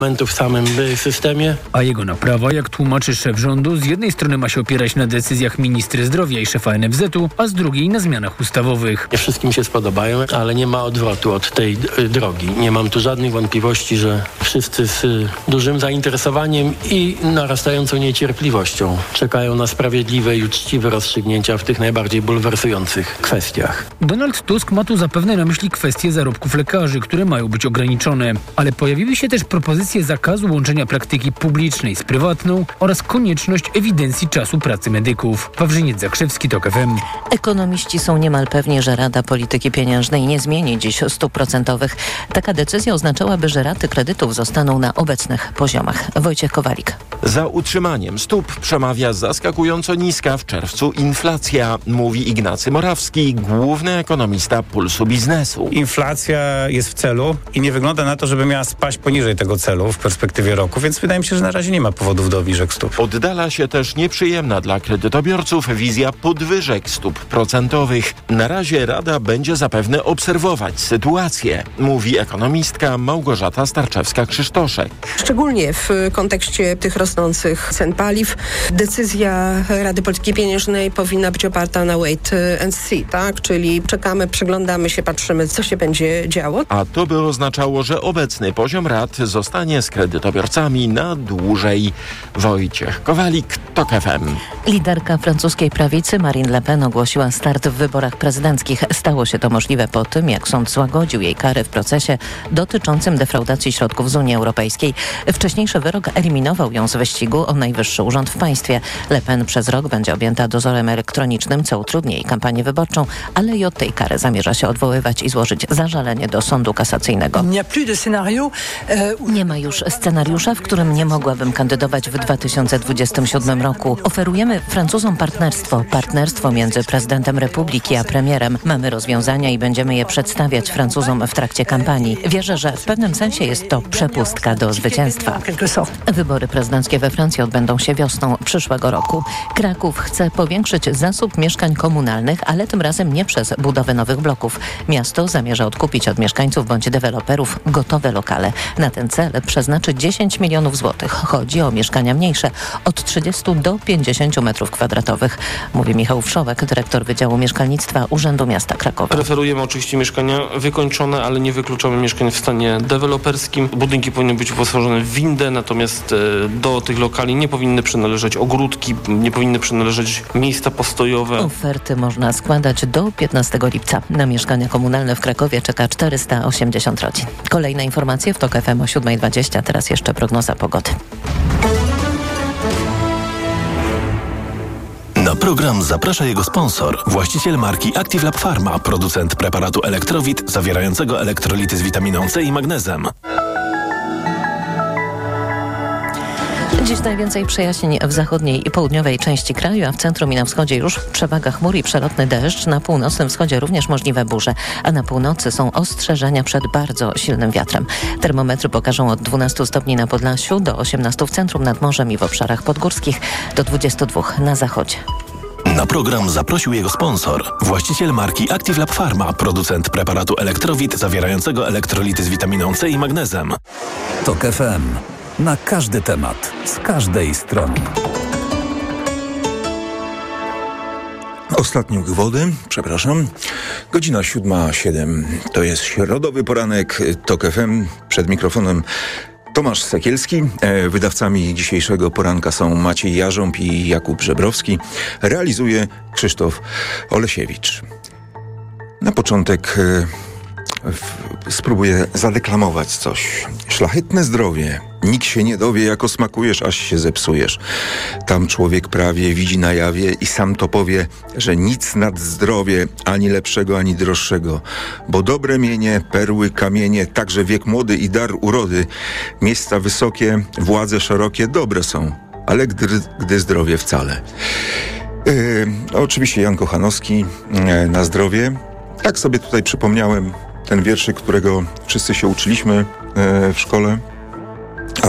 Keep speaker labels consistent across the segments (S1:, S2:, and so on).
S1: w samym systemie.
S2: A jego naprawa, jak tłumaczy szef rządu, z jednej strony ma się opierać na decyzjach ministry zdrowia i szefa NFZ-u, a z drugiej na zmianach ustawowych.
S1: Nie wszystkim się spodobają, ale nie ma odwrotu od tej drogi. Nie mam tu żadnych wątpliwości, że wszyscy z dużym zainteresowaniem i narastającą niecierpliwością czekają na sprawiedliwe i uczciwe rozstrzygnięcia w tych najbardziej bulwersujących kwestiach.
S2: Donald Tusk ma tu zapewne na myśli kwestie zarobków lekarzy, które mają być ograniczone, ale pojawiły się też propozycje zakazu łączenia praktyki publicznej z prywatną oraz konieczność ewidencji czasu pracy medyków. Wawrzyniec Zakrzewski, TOK FM.
S3: Ekonomiści są niemal pewni, że Rada Polityki Pieniężnej nie zmieni dziś stóp procentowych. Taka decyzja oznaczałaby, że raty kredytów zostaną na obecnych poziomach. Wojciech Kowalik.
S4: Za utrzymaniem stóp przemawia zaskakująco niska w czerwcu inflacja, mówi Ignacy Morawski, główny ekonomista Pulsu Biznesu.
S5: Inflacja jest w celu i nie wygląda na to, żeby miała spaść poniżej tego celu w perspektywie roku, więc wydaje mi się, że na razie nie ma powodów do obniżek stóp.
S4: Oddala się też nieprzyjemna dla kredytobiorców wizja podwyżek stóp procentowych. Na razie Rada będzie zapewne obserwować sytuację, mówi ekonomistka Małgorzata Starczewska-Krzysztoszek.
S6: Szczególnie w kontekście tych rosnących cen paliw decyzja Rady Polityki Pieniężnej powinna być oparta na wait and see, tak? Czyli czekamy, przyglądamy się, patrzymy, co się będzie działo.
S4: A to by oznaczało, że obecny poziom rat zostanie z kredytobiorcami na dłużej. Wojciech Kowalik, TOK FM.
S3: Liderka francuskiej prawicy Marine Le Pen ogłosiła start w wyborach prezydenckich. Stało się to możliwe po tym, jak sąd złagodził jej kary w procesie dotyczącym defraudacji środków z Unii Europejskiej. Wcześniejszy wyrok eliminował ją z wyścigu o najwyższy urząd w państwie. Le Pen przez rok będzie objęta dozorem elektronicznym, co utrudni jej kampanię wyborczą, ale i od tej kary zamierza się odwoływać i złożyć zażalenie do sądu kasacyjnego. Nie ma już scenariusza, w którym nie mogłabym kandydować w 2027 roku. Oferujemy Francuzom partnerstwo między prezydentem Republiki a premierem. Mamy rozwiązania i będziemy je przedstawiać Francuzom w trakcie kampanii. Wierzę, że w pewnym sensie jest to przepustka do zwycięstwa. Wybory prezydenckie we Francji odbędą się wiosną przyszłego roku. Kraków chce powiększyć zasób mieszkań komunalnych, ale tym razem nie przez budowę nowych bloków. Miasto zamierza odkupić od mieszkańców bądź deweloperów gotowe lokale. Na ten cel przeznaczy 10 milionów złotych. Chodzi o mieszkania mniejsze, od 30 do 50 metrów kwadratowych, mówi Michał Wszołek, dyrektor Wydziału Mieszkalnictwa Urzędu Miasta Krakowa.
S7: Preferujemy oczywiście mieszkania wykończone, ale nie wykluczamy mieszkań w stanie deweloperskim. Budynki powinny być wyposażone w windę, natomiast do tych lokali nie powinny przynależeć ogródki, nie powinny przynależeć miejsca postojowe.
S3: Oferty można składać do 15 lipca. Na mieszkania komunalne w Krakowie czeka 480 rodzin. Kolejne informacje w TOK FM o 7:20. Teraz jeszcze prognoza pogody.
S8: Na program zaprasza jego sponsor, właściciel marki Active Lab Pharma, producent preparatu Elektrowit zawierającego elektrolity z witaminą C i magnezem.
S3: Dziś najwięcej przejaśnień w zachodniej i południowej części kraju, a w centrum i na wschodzie już przewaga chmur i przelotny deszcz. Na północnym wschodzie również możliwe burze, a na północy są ostrzeżenia przed bardzo silnym wiatrem. Termometry pokażą od 12 stopni na Podlasiu do 18 w centrum, nad morzem i w obszarach podgórskich, do 22 na zachodzie.
S8: Na program zaprosił jego sponsor, właściciel marki Active Lab Pharma, producent preparatu Elektrowit zawierającego elektrolity z witaminą C i magnezem.
S9: TOK FM. Na każdy temat, z każdej strony.
S10: Ostatnie wody, godzina 7:07. To jest środowy poranek TOK FM. Przed mikrofonem Tomasz Sekielski. Wydawcami dzisiejszego poranka są Maciej Jarząb i Jakub Żebrowski. Realizuje Krzysztof Olesiewicz. Na początek spróbuję zadeklamować coś. Szlachetne zdrowie. Nikt się nie dowie, jako smakujesz, aż się zepsujesz. Tam człowiek prawie widzi na jawie i sam to powie, że nic nad zdrowie, ani lepszego, ani droższego. Bo dobre mienie, perły, kamienie, także wiek młody i dar urody, miejsca wysokie, władze szerokie, dobre są, ale gdy zdrowie wcale. Oczywiście Jan Kochanowski, na zdrowie. Tak sobie tutaj przypomniałem ten wierszyk, którego wszyscy się uczyliśmy w szkole. A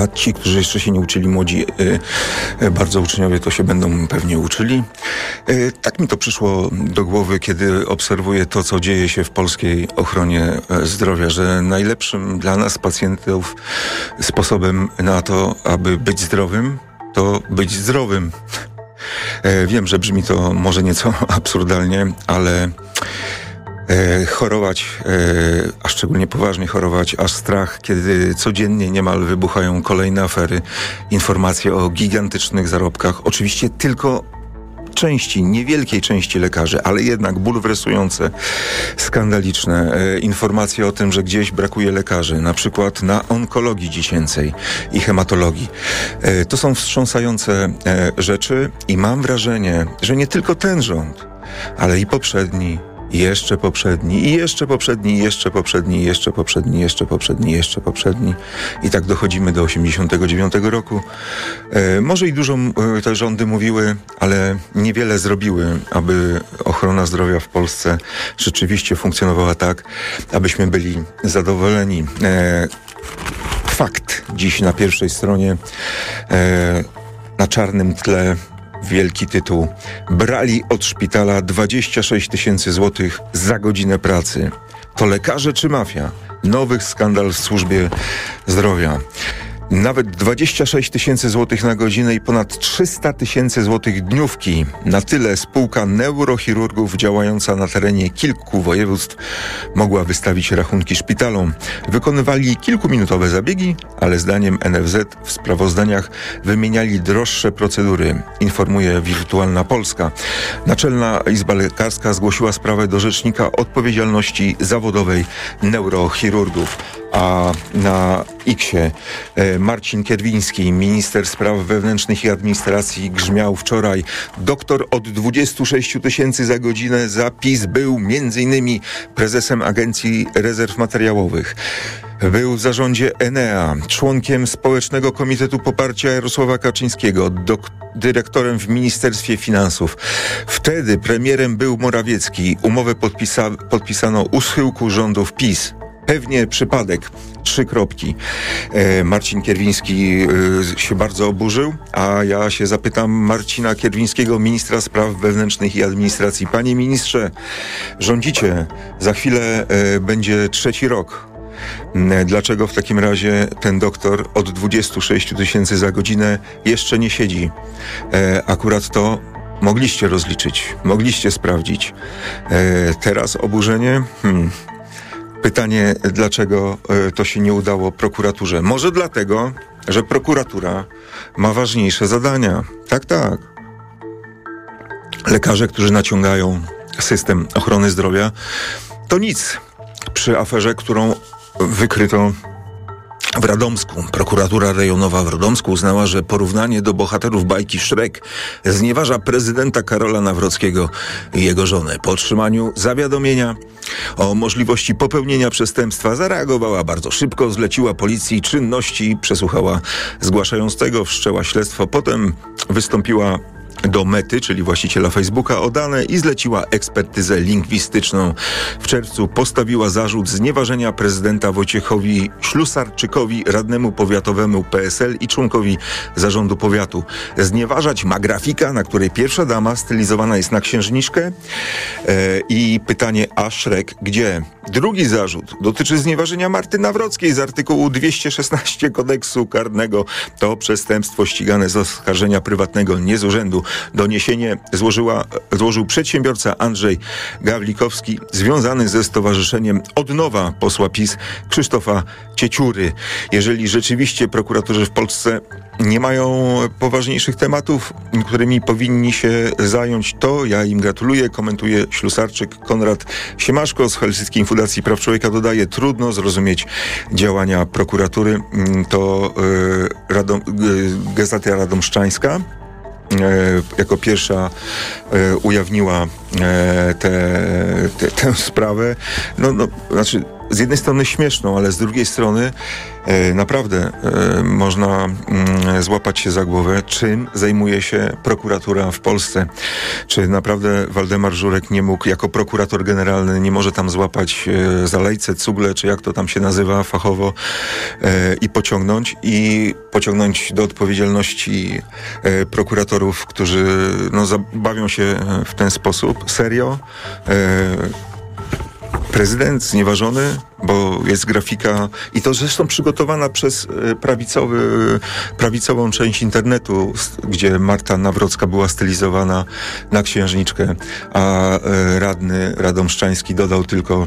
S10: a ci, którzy jeszcze się nie uczyli, młodzi bardzo uczniowie, to się będą pewnie uczyli. Tak mi to przyszło do głowy, kiedy obserwuję to, co dzieje się w polskiej ochronie zdrowia, że najlepszym dla nas, pacjentów, sposobem na to, aby być zdrowym, to być zdrowym. Wiem, że brzmi to może nieco absurdalnie, ale chorować, a szczególnie poważnie chorować, aż strach, kiedy codziennie niemal wybuchają kolejne afery, informacje o gigantycznych zarobkach, oczywiście tylko niewielkiej części lekarzy, ale jednak bulwersujące, skandaliczne informacje o tym, że gdzieś brakuje lekarzy, na przykład na onkologii dziecięcej i hematologii. To są wstrząsające rzeczy i mam wrażenie, że nie tylko ten rząd, ale i poprzedni, jeszcze poprzedni, i jeszcze poprzedni, i jeszcze poprzedni, i jeszcze poprzedni, jeszcze poprzedni, jeszcze poprzedni. I tak dochodzimy do 89 roku. Może i dużo te rządy mówiły, ale niewiele zrobiły, aby ochrona zdrowia w Polsce rzeczywiście funkcjonowała tak, abyśmy byli zadowoleni. Fakt dziś na pierwszej stronie, na czarnym tle, wielki tytuł. Brali od szpitala 26 000 złotych za godzinę pracy. To lekarze czy mafia? Nowy skandal w służbie zdrowia. Nawet 26 000 złotych na godzinę i ponad 300 000 złotych dniówki. Na tyle spółka neurochirurgów działająca na terenie kilku województw mogła wystawić rachunki szpitalom. Wykonywali kilkuminutowe zabiegi, ale zdaniem NFZ w sprawozdaniach wymieniali droższe procedury, informuje Wirtualna Polska. Naczelna Izba Lekarska zgłosiła sprawę do Rzecznika Odpowiedzialności Zawodowej Neurochirurgów. A na X-ie Marcin Kierwiński, minister spraw wewnętrznych i administracji, grzmiał wczoraj: doktor od 26 000 za godzinę za PiS był m.in. prezesem Agencji Rezerw Materiałowych. Był w zarządzie Enea, członkiem Społecznego Komitetu Poparcia Jarosława Kaczyńskiego, dyrektorem w Ministerstwie Finansów. Wtedy premierem był Morawiecki. Umowę podpisano u schyłku rządów PiS. Pewnie przypadek. 3 kropki. Marcin Kierwiński się bardzo oburzył, a ja się zapytam Marcina Kierwińskiego, ministra spraw wewnętrznych i administracji. Panie ministrze, rządzicie. Za chwilę będzie 3. rok. Dlaczego w takim razie ten doktor od 26 000 za godzinę jeszcze nie siedzi? Akurat to mogliście rozliczyć, mogliście sprawdzić. Teraz oburzenie? Pytanie, dlaczego to się nie udało prokuraturze? Może dlatego, że prokuratura ma ważniejsze zadania. Tak. Lekarze, którzy naciągają system ochrony zdrowia, to nic przy aferze, którą wykryto w Radomsku. Prokuratura rejonowa w Radomsku uznała, że porównanie do bohaterów bajki Shrek znieważa prezydenta Karola Nawrockiego i jego żonę. Po otrzymaniu zawiadomienia o możliwości popełnienia przestępstwa zareagowała bardzo szybko, zleciła policji czynności, przesłuchała zgłaszającego, wszczęła śledztwo, potem wystąpiła do Mety, czyli właściciela Facebooka, o dane i zleciła ekspertyzę lingwistyczną. W czerwcu postawiła zarzut znieważenia prezydenta Wojciechowi Ślusarczykowi, radnemu powiatowemu PSL i członkowi zarządu powiatu. Znieważać ma grafika, na której pierwsza dama stylizowana jest na księżniczkę i pytanie, a Shrek gdzie? Drugi zarzut dotyczy znieważenia Marty Nawrockiej z artykułu 216 kodeksu karnego. To przestępstwo ścigane z oskarżenia prywatnego, nie z urzędu. Doniesienie złożył przedsiębiorca Andrzej Gawlikowski, związany ze stowarzyszeniem Odnowa posła PiS Krzysztofa Cieciury. Jeżeli rzeczywiście prokuratorzy w Polsce nie mają poważniejszych tematów, którymi powinni się zająć, to ja im gratuluję, komentuje Ślusarczyk. Konrad Siemaszko z Helsińskiej Fundacji Praw Człowieka dodaje: trudno zrozumieć działania prokuratury. To Gazeta Radomszczańska jako pierwsza ujawniła tę sprawę. Znaczy z jednej strony śmieszną, ale z drugiej strony naprawdę można złapać się za głowę, czym zajmuje się prokuratura w Polsce. Czy naprawdę Waldemar Żurek nie mógł, jako prokurator generalny, nie może tam złapać za lejce, cugle, czy jak to tam się nazywa fachowo, i pociągnąć do odpowiedzialności prokuratorów, którzy bawią się w ten sposób. Serio? Prezydent znieważony, bo jest grafika i to zresztą przygotowana przez prawicową część internetu, gdzie Marta Nawrocka była stylizowana na księżniczkę, a radny radomszczański dodał tylko,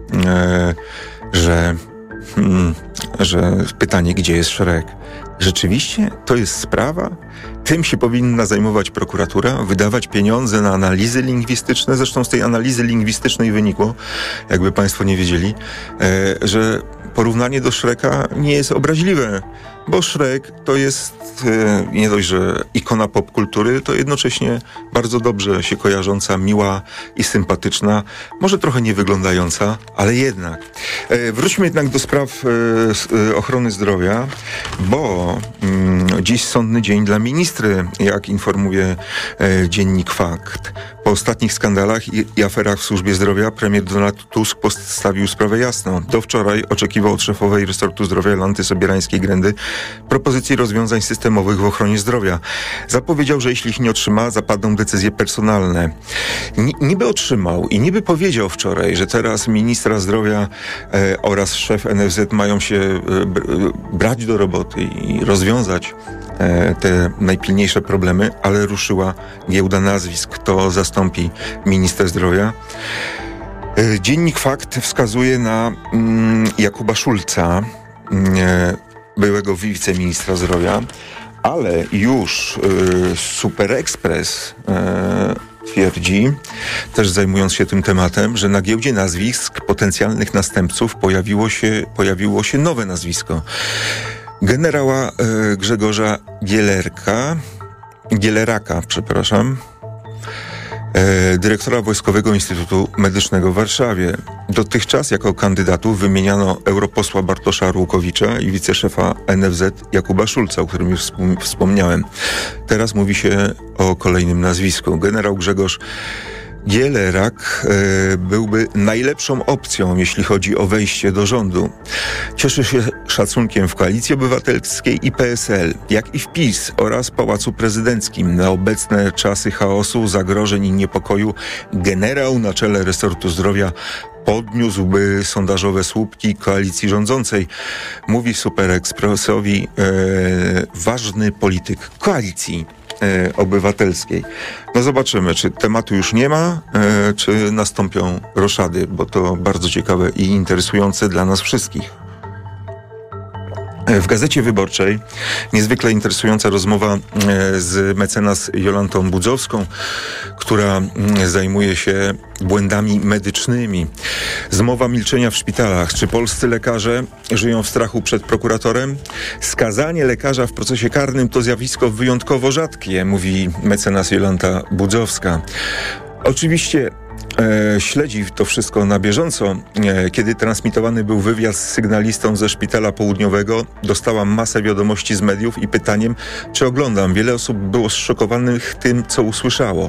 S10: że pytanie, gdzie jest Szrek? Rzeczywiście to jest sprawa? Tym się powinna zajmować prokuratura, wydawać pieniądze na analizy lingwistyczne. Zresztą z tej analizy lingwistycznej wynikło, jakby państwo nie wiedzieli, że porównanie do Szreka nie jest obraźliwe, bo Szrek to jest nie dość, że ikona popkultury, to jednocześnie bardzo dobrze się kojarząca, miła i sympatyczna, może trochę nie wyglądająca, ale jednak. Wróćmy jednak do spraw ochrony zdrowia, bo dziś sądny dzień dla ministry, jak informuje dziennik Fakt. Po ostatnich skandalach i aferach w służbie zdrowia premier Donald Tusk postawił sprawę jasno. Do wczoraj oczekiwał od szefowej resortu zdrowia Jolanty Sobierajskiej-Grendy propozycji rozwiązań systemowych w ochronie zdrowia. Zapowiedział, że jeśli ich nie otrzyma, zapadną decyzje personalne. Niby otrzymał i niby powiedział wczoraj, że teraz ministra zdrowia oraz szef NFZ mają się brać do roboty i rozwiązać te najpilniejsze problemy, ale ruszyła giełda nazwisk. Kto zastąpi ministra zdrowia? Dziennik Fakt wskazuje na Jakuba Szulca, byłego wiceministra zdrowia, ale już Super Express twierdzi, też zajmując się tym tematem, że na giełdzie nazwisk potencjalnych następców pojawiło się nowe nazwisko. Generała Grzegorza Gieleraka, dyrektora Wojskowego Instytutu Medycznego w Warszawie. Dotychczas jako kandydatów wymieniano europosła Bartosza Arłukowicza i wiceszefa NFZ Jakuba Szulca, o którym już wspomniałem. Teraz mówi się o kolejnym nazwisku. Generał Grzegorz Gielerak byłby najlepszą opcją, jeśli chodzi o wejście do rządu. Cieszy się szacunkiem w Koalicji Obywatelskiej i PSL, jak i w PiS oraz Pałacu Prezydenckim. Na obecne czasy chaosu, zagrożeń i niepokoju generał na czele resortu zdrowia podniósłby sondażowe słupki koalicji rządzącej. Mówi Super Expressowi ważny polityk Koalicji Obywatelskiej. No zobaczymy, czy tematu już nie ma, czy nastąpią roszady, bo to bardzo ciekawe i interesujące dla nas wszystkich. W Gazecie Wyborczej niezwykle interesująca rozmowa z mecenas Jolantą Budzowską, która zajmuje się błędami medycznymi. Zmowa milczenia w szpitalach. Czy polscy lekarze żyją w strachu przed prokuratorem? Skazanie lekarza w procesie karnym to zjawisko wyjątkowo rzadkie, mówi mecenas Jolanta Budzowska. Oczywiście śledzi to wszystko na bieżąco. Kiedy transmitowany był wywiad z sygnalistą ze Szpitala Południowego, dostałam masę wiadomości z mediów i pytaniem, czy oglądam. Wiele osób było zszokowanych tym, co usłyszało.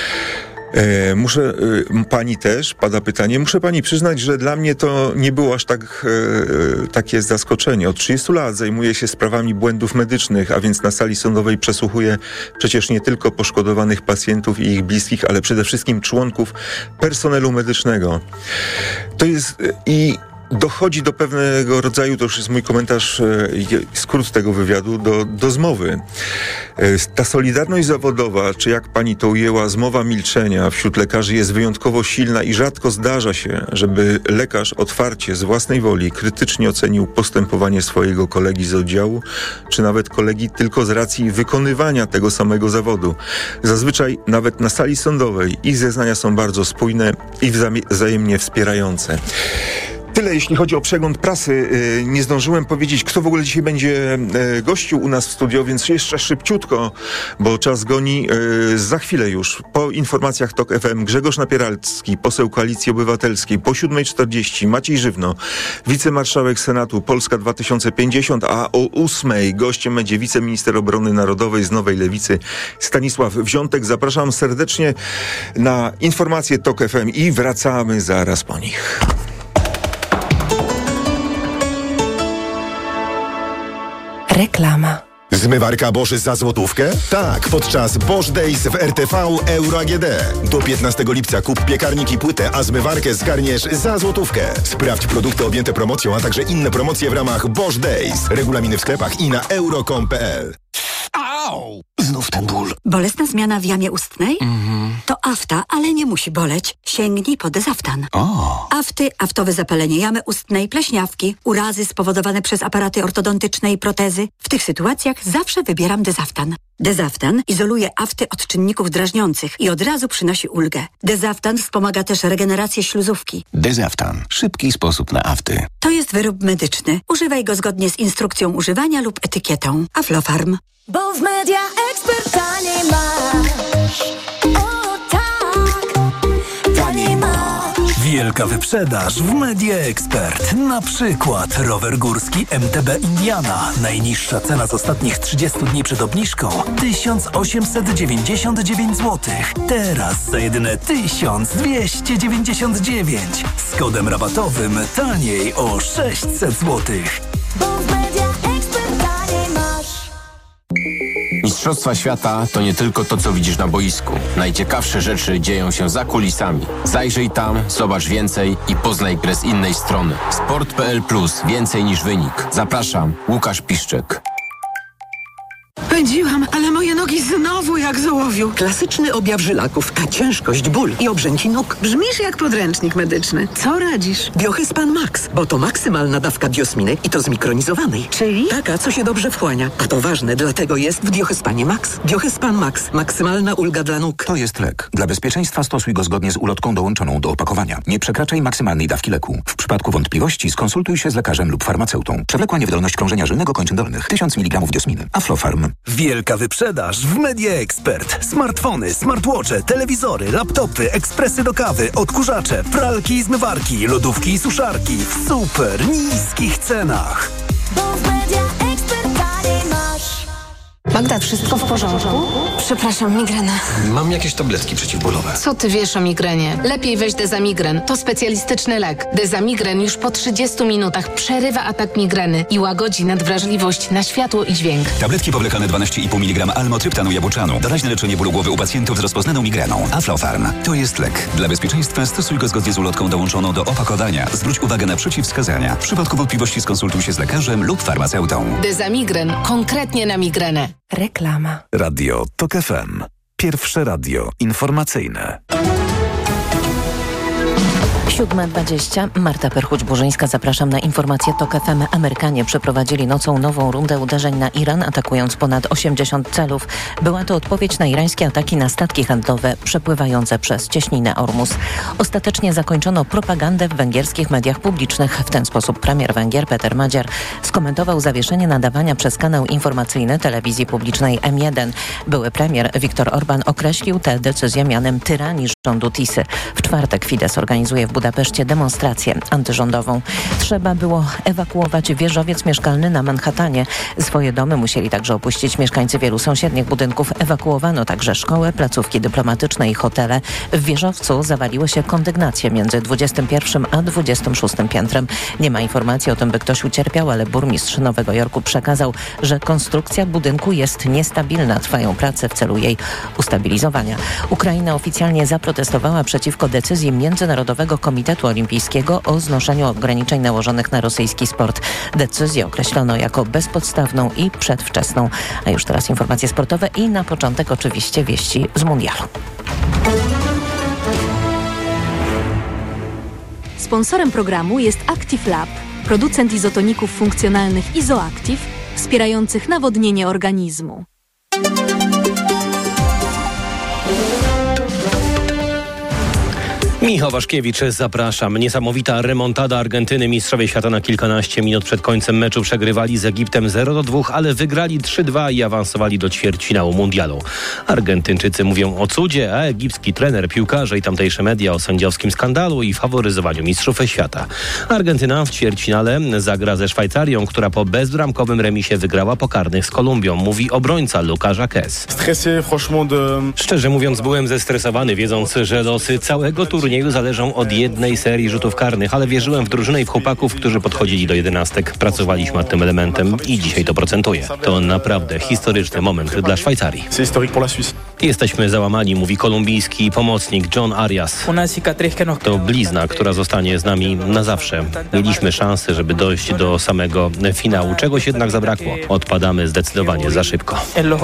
S10: Pani też, pada pytanie, muszę pani przyznać, że dla mnie to nie było aż takie zaskoczenie. Od 30 lat zajmuję się sprawami błędów medycznych, a więc na sali sądowej przesłuchuję przecież nie tylko poszkodowanych pacjentów i ich bliskich, ale przede wszystkim członków personelu medycznego. To jest dochodzi do pewnego rodzaju, to już jest mój komentarz, skrót tego wywiadu, do zmowy. Ta solidarność zawodowa, czy jak pani to ujęła, zmowa milczenia wśród lekarzy jest wyjątkowo silna i rzadko zdarza się, żeby lekarz otwarcie, z własnej woli, krytycznie ocenił postępowanie swojego kolegi z oddziału, czy nawet kolegi tylko z racji wykonywania tego samego zawodu. Zazwyczaj nawet na sali sądowej ich zeznania są bardzo spójne i wzajemnie wspierające. Tyle tyle, jeśli chodzi o przegląd prasy. Nie zdążyłem powiedzieć, kto w ogóle dzisiaj będzie gościł u nas w studio, więc jeszcze szybciutko, bo czas goni. Za chwilę już, po informacjach TOK FM, Grzegorz Napieralski, poseł Koalicji Obywatelskiej, po 7:40 Maciej Żywno, wicemarszałek Senatu Polska 2050, a o 8:00 gościem będzie wiceminister obrony narodowej z Nowej Lewicy Stanisław Wziątek. Zapraszam serdecznie na informacje TOK FM i wracamy zaraz po nich.
S11: Reklama.
S12: Zmywarka Bosch za złotówkę? Tak, podczas Bosch Days w RTV Euro AGD. Do 15 lipca kup piekarnik i płytę, a zmywarkę zgarniesz za złotówkę. Sprawdź produkty objęte promocją, a także inne promocje w ramach Bosch Days. Regulaminy w sklepach i na euro.com.pl.
S13: Au! Znów ten ból. Bolesna zmiana w jamie ustnej? To afta, ale nie musi boleć. Sięgnij po Dezaftan. Afty, aftowe zapalenie jamy ustnej, pleśniawki, urazy spowodowane przez aparaty ortodontyczne i protezy. W tych sytuacjach zawsze wybieram Dezaftan. Dezaftan izoluje afty od czynników drażniących i od razu przynosi ulgę. Dezaftan wspomaga też regenerację śluzówki.
S14: Dezaftan. Szybki sposób na afty.
S13: To jest wyrób medyczny. Używaj go zgodnie z instrukcją używania lub etykietą. Aflofarm.
S15: Bo w Media Expert taniej masz. O tak, taniej masz.
S9: Wielka wyprzedaż w Media Expert. Na przykład rower górski MTB Indiana. Najniższa cena z ostatnich 30 dni przed obniżką 1899 zł. Teraz za jedyne 1299. Z kodem rabatowym taniej o 600 zł.
S15: Bo w Media Expert taniej masz.
S16: Mistrzostwa świata to nie tylko to, co widzisz na boisku. Najciekawsze rzeczy dzieją się za kulisami. Zajrzyj tam, zobacz więcej i poznaj grę z innej strony. Sport.pl Plus. Więcej niż wynik. Zapraszam, Łukasz Piszczek.
S17: Pędziłam, ale moje nogi znowu jak z ołowiu. Klasyczny objaw żylaków, a ciężkość, ból i obrzęki nóg. Brzmisz jak podręcznik medyczny. Co radzisz? Biohyspan Max, bo to maksymalna dawka biosminy i to zmikronizowanej. Czyli? Taka, co się dobrze wchłania. A to ważne, dlatego jest w Biohyspanie Max. Biohyspan Max. Maksymalna ulga dla nóg.
S14: To jest lek. Dla bezpieczeństwa stosuj go zgodnie z ulotką dołączoną do opakowania. Nie przekraczaj maksymalnej dawki leku. W przypadku wątpliwości skonsultuj się z lekarzem lub farmaceutą. Przewlekła niewydolność krążenia żylnego kończyn dolnych. 1000 mg diosminy. Aflofarm.
S9: Wielka wyprzedaż w Media Expert. Smartfony, smartwatche, telewizory, laptopy, ekspresy do kawy, odkurzacze, pralki i zmywarki, lodówki i suszarki w super niskich cenach.
S15: Bo w Media Expert taniej masz.
S11: Magda, wszystko w porządku? Przepraszam, migrena.
S18: Mam jakieś tabletki przeciwbólowe.
S11: Co ty wiesz o migrenie? Lepiej weź Dezamigren. To specjalistyczny lek. Dezamigren już po 30 minutach przerywa atak migreny i łagodzi nadwrażliwość na światło i dźwięk.
S18: Tabletki powlekane 12,5 mg almotryptanu jabłczanu. Doraźne leczenie bólu głowy u pacjentów z rozpoznaną migreną. Aflofarm. To jest lek. Dla bezpieczeństwa stosuj go zgodnie z ulotką dołączoną do opakowania. Zwróć uwagę na przeciwwskazania. W przypadku wątpliwości skonsultuj się z lekarzem lub farmaceutą.
S11: Dezamigren. Konkretnie na migrenę.
S9: Reklama. Radio TOK FM. Pierwsze radio informacyjne.
S3: 7:20. Marta Perchuć-Burzyńska. Zapraszam na informacje TOK FM. Amerykanie przeprowadzili nocą nową rundę uderzeń na Iran, atakując ponad 80 celów. Była to odpowiedź na irańskie ataki na statki handlowe przepływające przez cieśninę Ormus. Ostatecznie zakończono propagandę w węgierskich mediach publicznych. W ten sposób premier Węgier Peter Magyar skomentował zawieszenie nadawania przez kanał informacyjny telewizji publicznej M1. Były premier Viktor Orban określił tę decyzję mianem tyranii rządu Tisy. W czwartek Fidesz organizuje w Budapeszcie demonstrację antyrządową. Trzeba było ewakuować wieżowiec mieszkalny na Manhattanie. Swoje domy musieli także opuścić mieszkańcy wielu sąsiednich budynków. Ewakuowano także szkoły, placówki dyplomatyczne i hotele. W wieżowcu zawaliły się kondygnacje między 21 a 26 piętrem. Nie ma informacji o tym, by ktoś ucierpiał, ale burmistrz Nowego Jorku przekazał, że konstrukcja budynku jest niestabilna. Trwają prace w celu jej ustabilizowania. Ukraina oficjalnie zaprotestowała przeciwko decyzji Międzynarodowego Komitetu Olimpijskiego o znoszeniu ograniczeń nałożonych na rosyjski sport. Decyzję określono jako bezpodstawną i przedwczesną. A już teraz informacje sportowe i na początek oczywiście wieści z mundialu.
S19: Sponsorem programu jest Active Lab, producent izotoników funkcjonalnych Izoactive, wspierających nawodnienie organizmu.
S20: Michał Waszkiewicz, zapraszam. Niesamowita remontada Argentyny. Mistrzowie świata na kilkanaście minut przed końcem meczu przegrywali z Egiptem 0-2, ale wygrali 3-2 i awansowali do ćwierćfinału mundialu. Argentyńczycy mówią o cudzie, a egipski trener, piłkarze i tamtejsze media o sędziowskim skandalu i faworyzowaniu mistrzów świata. Argentyna w ćwierćfinale zagra ze Szwajcarią, która po bezbramkowym remisie wygrała po karnych z Kolumbią, mówi obrońca Lucas Jaquez. Szczerze mówiąc, byłem zestresowany, wiedząc, że losy całego turnieju zależą od jednej serii rzutów karnych, ale wierzyłem w drużynę i w chłopaków, którzy podchodzili do jedenastek. Pracowaliśmy nad tym elementem i dzisiaj to procentuje. To naprawdę historyczny moment dla Szwajcarii. Jesteśmy załamani, mówi kolumbijski pomocnik John Arias. To blizna, która zostanie z nami na zawsze. Mieliśmy szansę, żeby dojść do samego finału. Czegoś jednak zabrakło. Odpadamy zdecydowanie za szybko.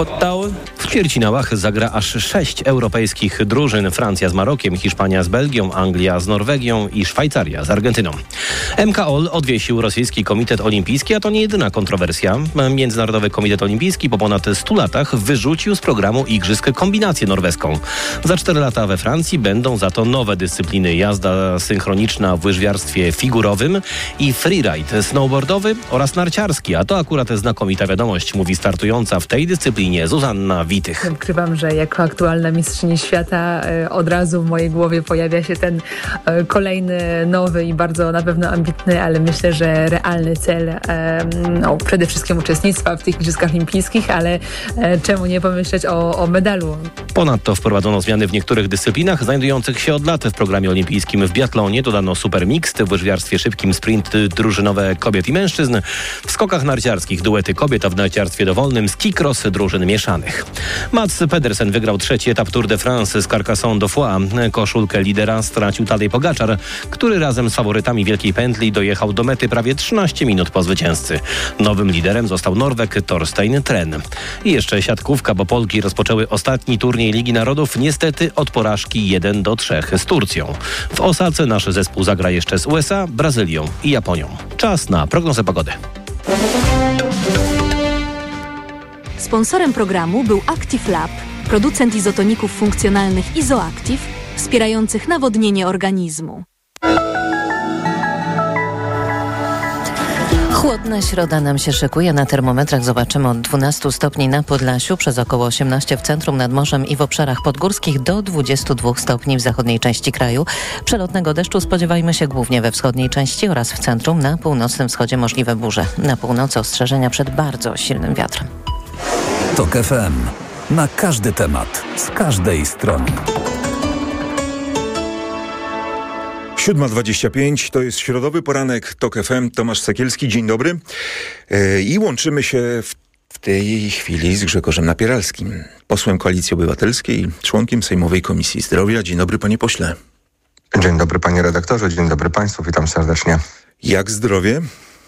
S20: W ćwierćfinałach zagra aż 6 europejskich drużyn. Francja z Marokiem, Hiszpania z Belgią, Anglia z Norwegią i Szwajcaria z Argentyną. MKOL odwiesił rosyjski komitet olimpijski, a to nie jedyna kontrowersja. Międzynarodowy Komitet Olimpijski po ponad 100 latach wyrzucił z programu igrzysk kombinację norweską. Za 4 lata we Francji będą za to nowe dyscypliny: jazda synchroniczna w łyżwiarstwie figurowym i freeride snowboardowy oraz narciarski, a to akurat znakomita wiadomość, mówi startująca w tej dyscyplinie Zuzanna Witych.
S21: Nie ukrywam, że jako aktualna mistrzyni świata od razu w mojej głowie pojawia się ten kolejny, nowy i bardzo na pewno ambitny, ale myślę, że realny cel, przede wszystkim uczestnictwa w tych igrzyskach olimpijskich, ale czemu nie pomyśleć o medalu.
S20: Ponadto wprowadzono zmiany w niektórych dyscyplinach znajdujących się od lat w programie olimpijskim. W biatlonie dodano super mixed, w łyżwiarstwie szybkim sprint drużynowe kobiet i mężczyzn, w skokach narciarskich duety kobiet, a w narciarstwie dowolnym ski cross drużyn mieszanych. Mats Pedersen wygrał 3. etap Tour de France z Carcassonne do Foix. Koszulkę lidera stracił Tadej Pogaczar, który razem z faworytami Wielkiej Pętli dojechał do mety prawie 13 minut po zwycięzcy. Nowym liderem został Norweg Torstein Tren. I jeszcze siatkówka, bo Polki rozpoczęły ostatni turniej Ligi Narodów niestety od porażki 1-3 z Turcją. W Osace nasz zespół zagra jeszcze z USA, Brazylią i Japonią. Czas na prognozę pogody.
S19: Sponsorem programu był Active Lab, producent izotoników funkcjonalnych Izoactive, wspierających nawodnienie organizmu.
S3: Chłodna środa nam się szykuje. Na termometrach zobaczymy od 12 stopni na Podlasiu, przez około 18 w centrum, nad morzem i w obszarach podgórskich, do 22 stopni w zachodniej części kraju. Przelotnego deszczu spodziewajmy się głównie we wschodniej części oraz w centrum. Na północnym wschodzie możliwe burze. Na północy ostrzeżenia przed bardzo silnym wiatrem.
S9: TOK FM. Na każdy temat, z każdej strony.
S10: 7:25, to jest środowy poranek TOK FM. Tomasz Sekielski, dzień dobry. I łączymy się w tej chwili z Grzegorzem Napieralskim, posłem Koalicji Obywatelskiej, członkiem Sejmowej Komisji Zdrowia. Dzień dobry, panie pośle.
S22: Dzień dobry, panie redaktorze, dzień dobry państwu, witam serdecznie.
S10: Jak zdrowie?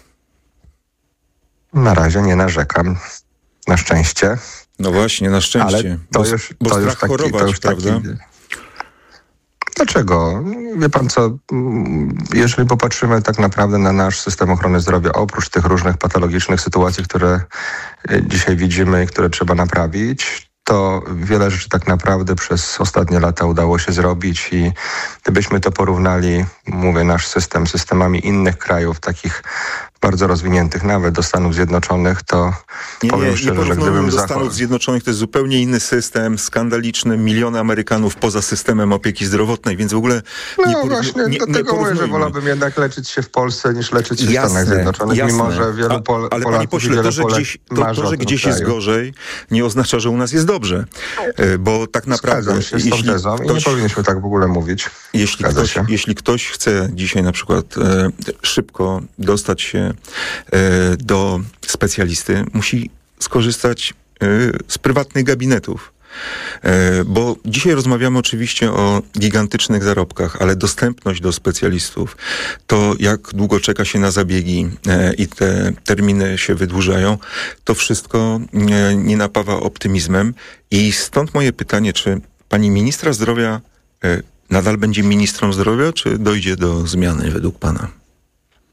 S22: Na razie nie narzekam, na szczęście.
S10: No właśnie, na szczęście.
S22: Ale to już
S10: chorować, prawda?
S22: Dlaczego? Wie pan co, jeżeli popatrzymy tak naprawdę na nasz system ochrony zdrowia, oprócz tych różnych patologicznych sytuacji, które dzisiaj widzimy i które trzeba naprawić, to wiele rzeczy tak naprawdę przez ostatnie lata udało się zrobić i gdybyśmy to porównali, mówię, nasz system z systemami innych krajów, takich bardzo rozwiniętych, nawet do Stanów Zjednoczonych, to powiem szczerze, że gdybym
S10: do Stanów Zjednoczonych, to jest zupełnie inny system, skandaliczny, miliony Amerykanów poza systemem opieki zdrowotnej, więc w ogóle
S22: dlatego mówię, że wolałbym jednak leczyć się w Polsce niż leczyć się w Stanach Zjednoczonych, mimo że wielu Polaków
S10: ale panie pośle, to, że gdzieś jest gorzej, nie oznacza, że u nas jest dobrze, bo tak naprawdę...
S22: Zgadzam się z tą tezą i nie powinniśmy tak w ogóle mówić.
S10: Jeśli ktoś chce dzisiaj na przykład szybko dostać się do specjalisty, musi skorzystać z prywatnych gabinetów. Bo dzisiaj rozmawiamy oczywiście o gigantycznych zarobkach, ale dostępność do specjalistów, to jak długo czeka się na zabiegi i te terminy się wydłużają, to wszystko nie napawa optymizmem. I stąd moje pytanie, czy pani ministra zdrowia nadal będzie ministrą zdrowia, czy dojdzie do zmiany według pana?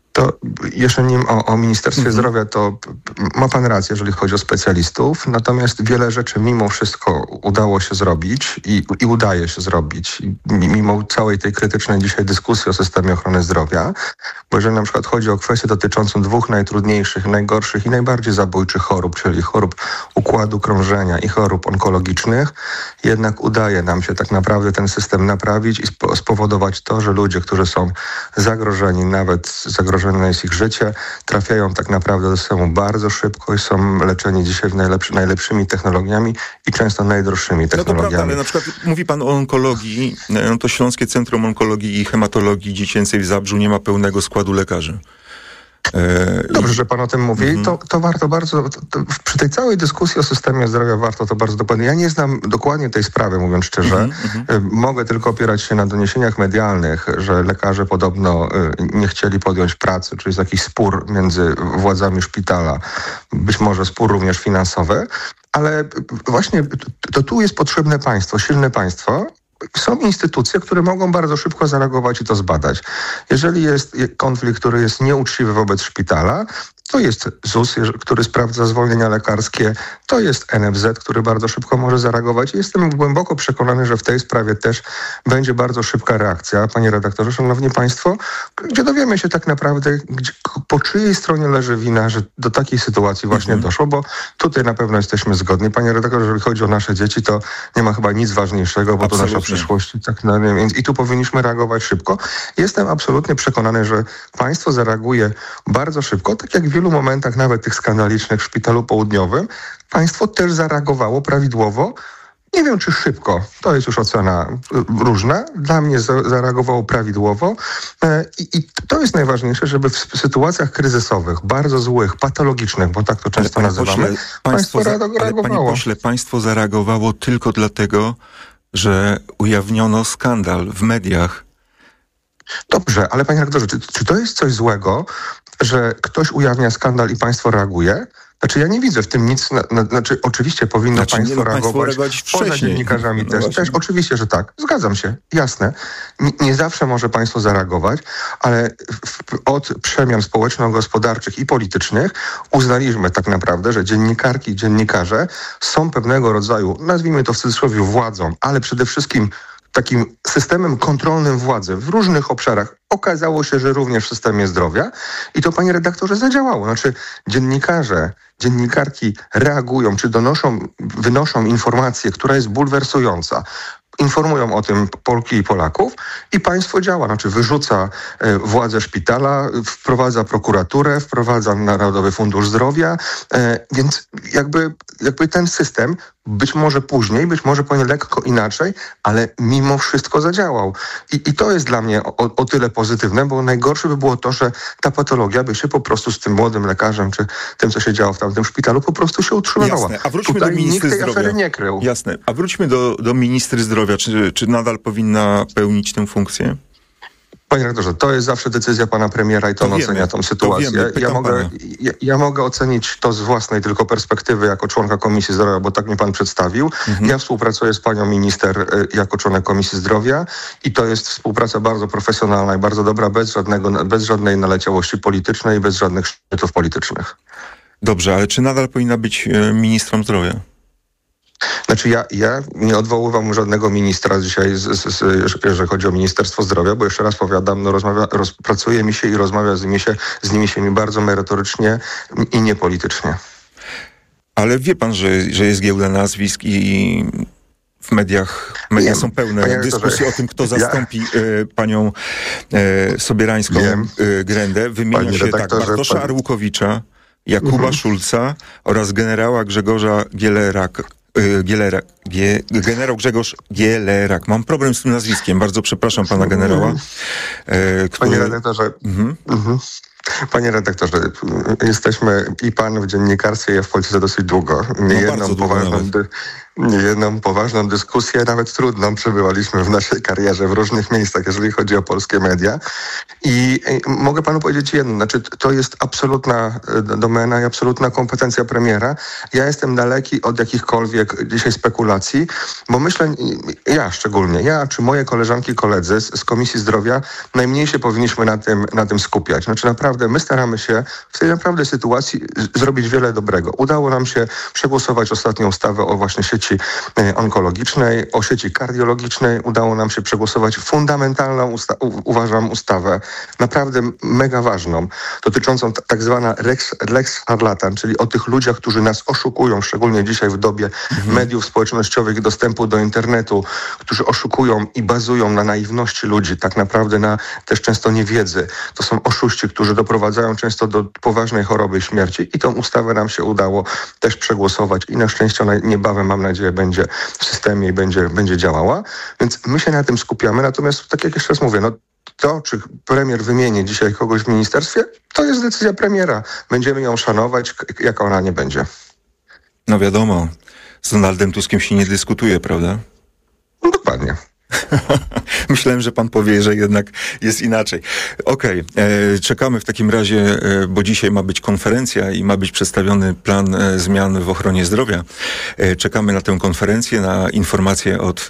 S22: To jeszcze nim o Ministerstwie Zdrowia, to ma pan rację, jeżeli chodzi o specjalistów, natomiast wiele rzeczy mimo wszystko udało się zrobić i udaje się zrobić, mimo całej tej krytycznej dzisiaj dyskusji o systemie ochrony zdrowia, bo jeżeli na przykład chodzi o kwestię dotyczącą dwóch najtrudniejszych, najgorszych i najbardziej zabójczych chorób, czyli chorób układu krążenia i chorób onkologicznych, jednak udaje nam się tak naprawdę ten system naprawić i spowodować to, że ludzie, którzy są zagrożeni, nawet zagrożone jest ich życie, trafiają tak naprawdę do systemu bardzo szybko i są leczeni dzisiaj najlepszymi technologiami i często najdroższymi technologiami.
S10: No to prawda, ale na przykład mówi pan o onkologii, to Śląskie Centrum Onkologii i Hematologii Dziecięcej w Zabrzu nie ma pełnego składu lekarzy.
S22: Dobrze, że pan o tym mówi. To warto bardzo, przy tej całej dyskusji o systemie zdrowia warto to bardzo dokładnie. Ja nie znam dokładnie tej sprawy, mówiąc szczerze. Mogę tylko opierać się na doniesieniach medialnych, że lekarze podobno nie chcieli podjąć pracy, czyli jest jakiś spór między władzami szpitala, być może spór również finansowy, ale właśnie to tu jest potrzebne państwo, silne państwo. Są instytucje, które mogą bardzo szybko zareagować i to zbadać. Jeżeli jest konflikt, który jest nieuczciwy wobec szpitala, to jest ZUS, który sprawdza zwolnienia lekarskie, to jest NFZ, który bardzo szybko może zareagować. Jestem głęboko przekonany, że w tej sprawie też będzie bardzo szybka reakcja, panie redaktorze, szanowni państwo, gdzie dowiemy się tak naprawdę, po czyjej stronie leży wina, że do takiej sytuacji właśnie doszło, bo tutaj na pewno jesteśmy zgodni. Panie redaktorze, jeżeli chodzi o nasze dzieci, to nie ma chyba nic ważniejszego, bo to nasza przyszłość. Tak, więc i tu powinniśmy reagować szybko. Jestem absolutnie przekonany, że państwo zareaguje bardzo szybko, tak jak w wielu momentach, nawet tych skandalicznych w Szpitalu Południowym, państwo też zareagowało prawidłowo. Nie wiem, czy szybko, to jest już ocena różna. Dla mnie zareagowało prawidłowo i to jest najważniejsze, żeby w sytuacjach kryzysowych, bardzo złych, patologicznych, bo tak to często nazywamy, państwo reagowało.
S10: Panie pośle, państwo zareagowało tylko dlatego, że ujawniono skandal w mediach.
S22: Dobrze, ale panie redaktorze, czy to jest coś złego, że ktoś ujawnia skandal i państwo reaguje? Znaczy ja nie widzę w tym nic, oczywiście powinno państwo reagować poza dziennikarzami też, oczywiście, że tak, zgadzam się, jasne. Nie zawsze może państwo zareagować, ale od przemian społeczno-gospodarczych i politycznych uznaliśmy tak naprawdę, że dziennikarki i dziennikarze są pewnego rodzaju, nazwijmy to w cudzysłowie władzą, ale przede wszystkim takim systemem kontrolnym władzy w różnych obszarach. Okazało się, że również w systemie zdrowia i to, panie redaktorze, zadziałało. Znaczy dziennikarze, dziennikarki reagują, czy wynoszą informację, która jest bulwersująca. Informują o tym Polki i Polaków i państwo działa, znaczy wyrzuca władzę szpitala, wprowadza prokuraturę, wprowadza Narodowy Fundusz Zdrowia, więc jakby ten system być może później, być może powinien lekko inaczej, ale mimo wszystko zadziałał. I to jest dla mnie o tyle pozytywne, bo najgorsze by było to, że ta patologia by się po prostu z tym młodym lekarzem, czy tym, co się działo w tamtym szpitalu, po prostu się utrzymywała.
S10: Jasne. A wróćmy do ministry zdrowia.
S22: Afery nie krył.
S10: Jasne. A wróćmy do ministry zdrowia. Czy nadal powinna pełnić tę funkcję?
S22: Panie redaktorze, to jest zawsze decyzja pana premiera i to on ocenia tą sytuację. Ja mogę ocenić to z własnej tylko perspektywy jako członka Komisji Zdrowia, bo tak mnie pan przedstawił. Ja współpracuję z panią minister jako członek Komisji Zdrowia i to jest współpraca bardzo profesjonalna i bardzo dobra, bez żadnej naleciałości politycznej, bez żadnych szczytów politycznych.
S10: Dobrze, ale czy nadal powinna być ministrem zdrowia?
S22: Znaczy ja nie odwoływam żadnego ministra dzisiaj, jeżeli chodzi o Ministerstwo Zdrowia, bo jeszcze raz powiadam, pracuje mi się i rozmawia z nimi się bardzo merytorycznie i niepolitycznie.
S10: Ale wie pan, że jest giełda nazwisk i w mediach są pełne dyskusje o tym, kto zastąpi panią Sobierańską-Grendę. Wymienia się tak Bartosza Arłukowicza, Jakuba Szulca oraz generała Grzegorza generał Grzegorz Gielerak. Mam problem z tym nazwiskiem. Bardzo przepraszam pana generała.
S22: Panie redaktorze, Panie redaktorze, jesteśmy i pan w dziennikarstwie, ja w polityce dosyć długo. Niejedną poważną dyskusję, nawet trudną, przebyliśmy w naszej karierze w różnych miejscach, jeżeli chodzi o polskie media. I mogę panu powiedzieć jedno, znaczy to jest absolutna domena i absolutna kompetencja premiera. Ja jestem daleki od jakichkolwiek dzisiaj spekulacji, bo myślę, ja czy moje koleżanki i koledzy z Komisji Zdrowia najmniej się powinniśmy na tym skupiać. Znaczy naprawdę naprawdę my staramy się w tej naprawdę sytuacji zrobić wiele dobrego. Udało nam się przegłosować ostatnią ustawę o właśnie sieci onkologicznej, o sieci kardiologicznej. Udało nam się przegłosować fundamentalną, uważam, ustawę, naprawdę mega ważną, dotyczącą tak zwana Lex Szarlatan, czyli o tych ludziach, którzy nas oszukują, szczególnie dzisiaj w dobie mediów społecznościowych i dostępu do internetu, którzy oszukują i bazują na naiwności ludzi, tak naprawdę na też często niewiedzy. To są oszuści, którzy doprowadzają często do poważnej choroby i śmierci. I tą ustawę nam się udało też przegłosować i na szczęście ona niebawem, mam nadzieję, będzie w systemie i będzie działała. Więc my się na tym skupiamy. Natomiast, tak jak jeszcze raz mówię, to, czy premier wymieni dzisiaj kogoś w ministerstwie, to jest decyzja premiera. Będziemy ją szanować, jaka ona nie będzie.
S10: No wiadomo, z Donaldem Tuskiem się nie dyskutuje, prawda?
S22: No, dokładnie.
S10: Myślałem, że pan powie, że jednak jest inaczej. Okej, czekamy w takim razie, bo dzisiaj ma być konferencja i ma być przedstawiony plan zmian w ochronie zdrowia. Czekamy na tę konferencję, na informacje od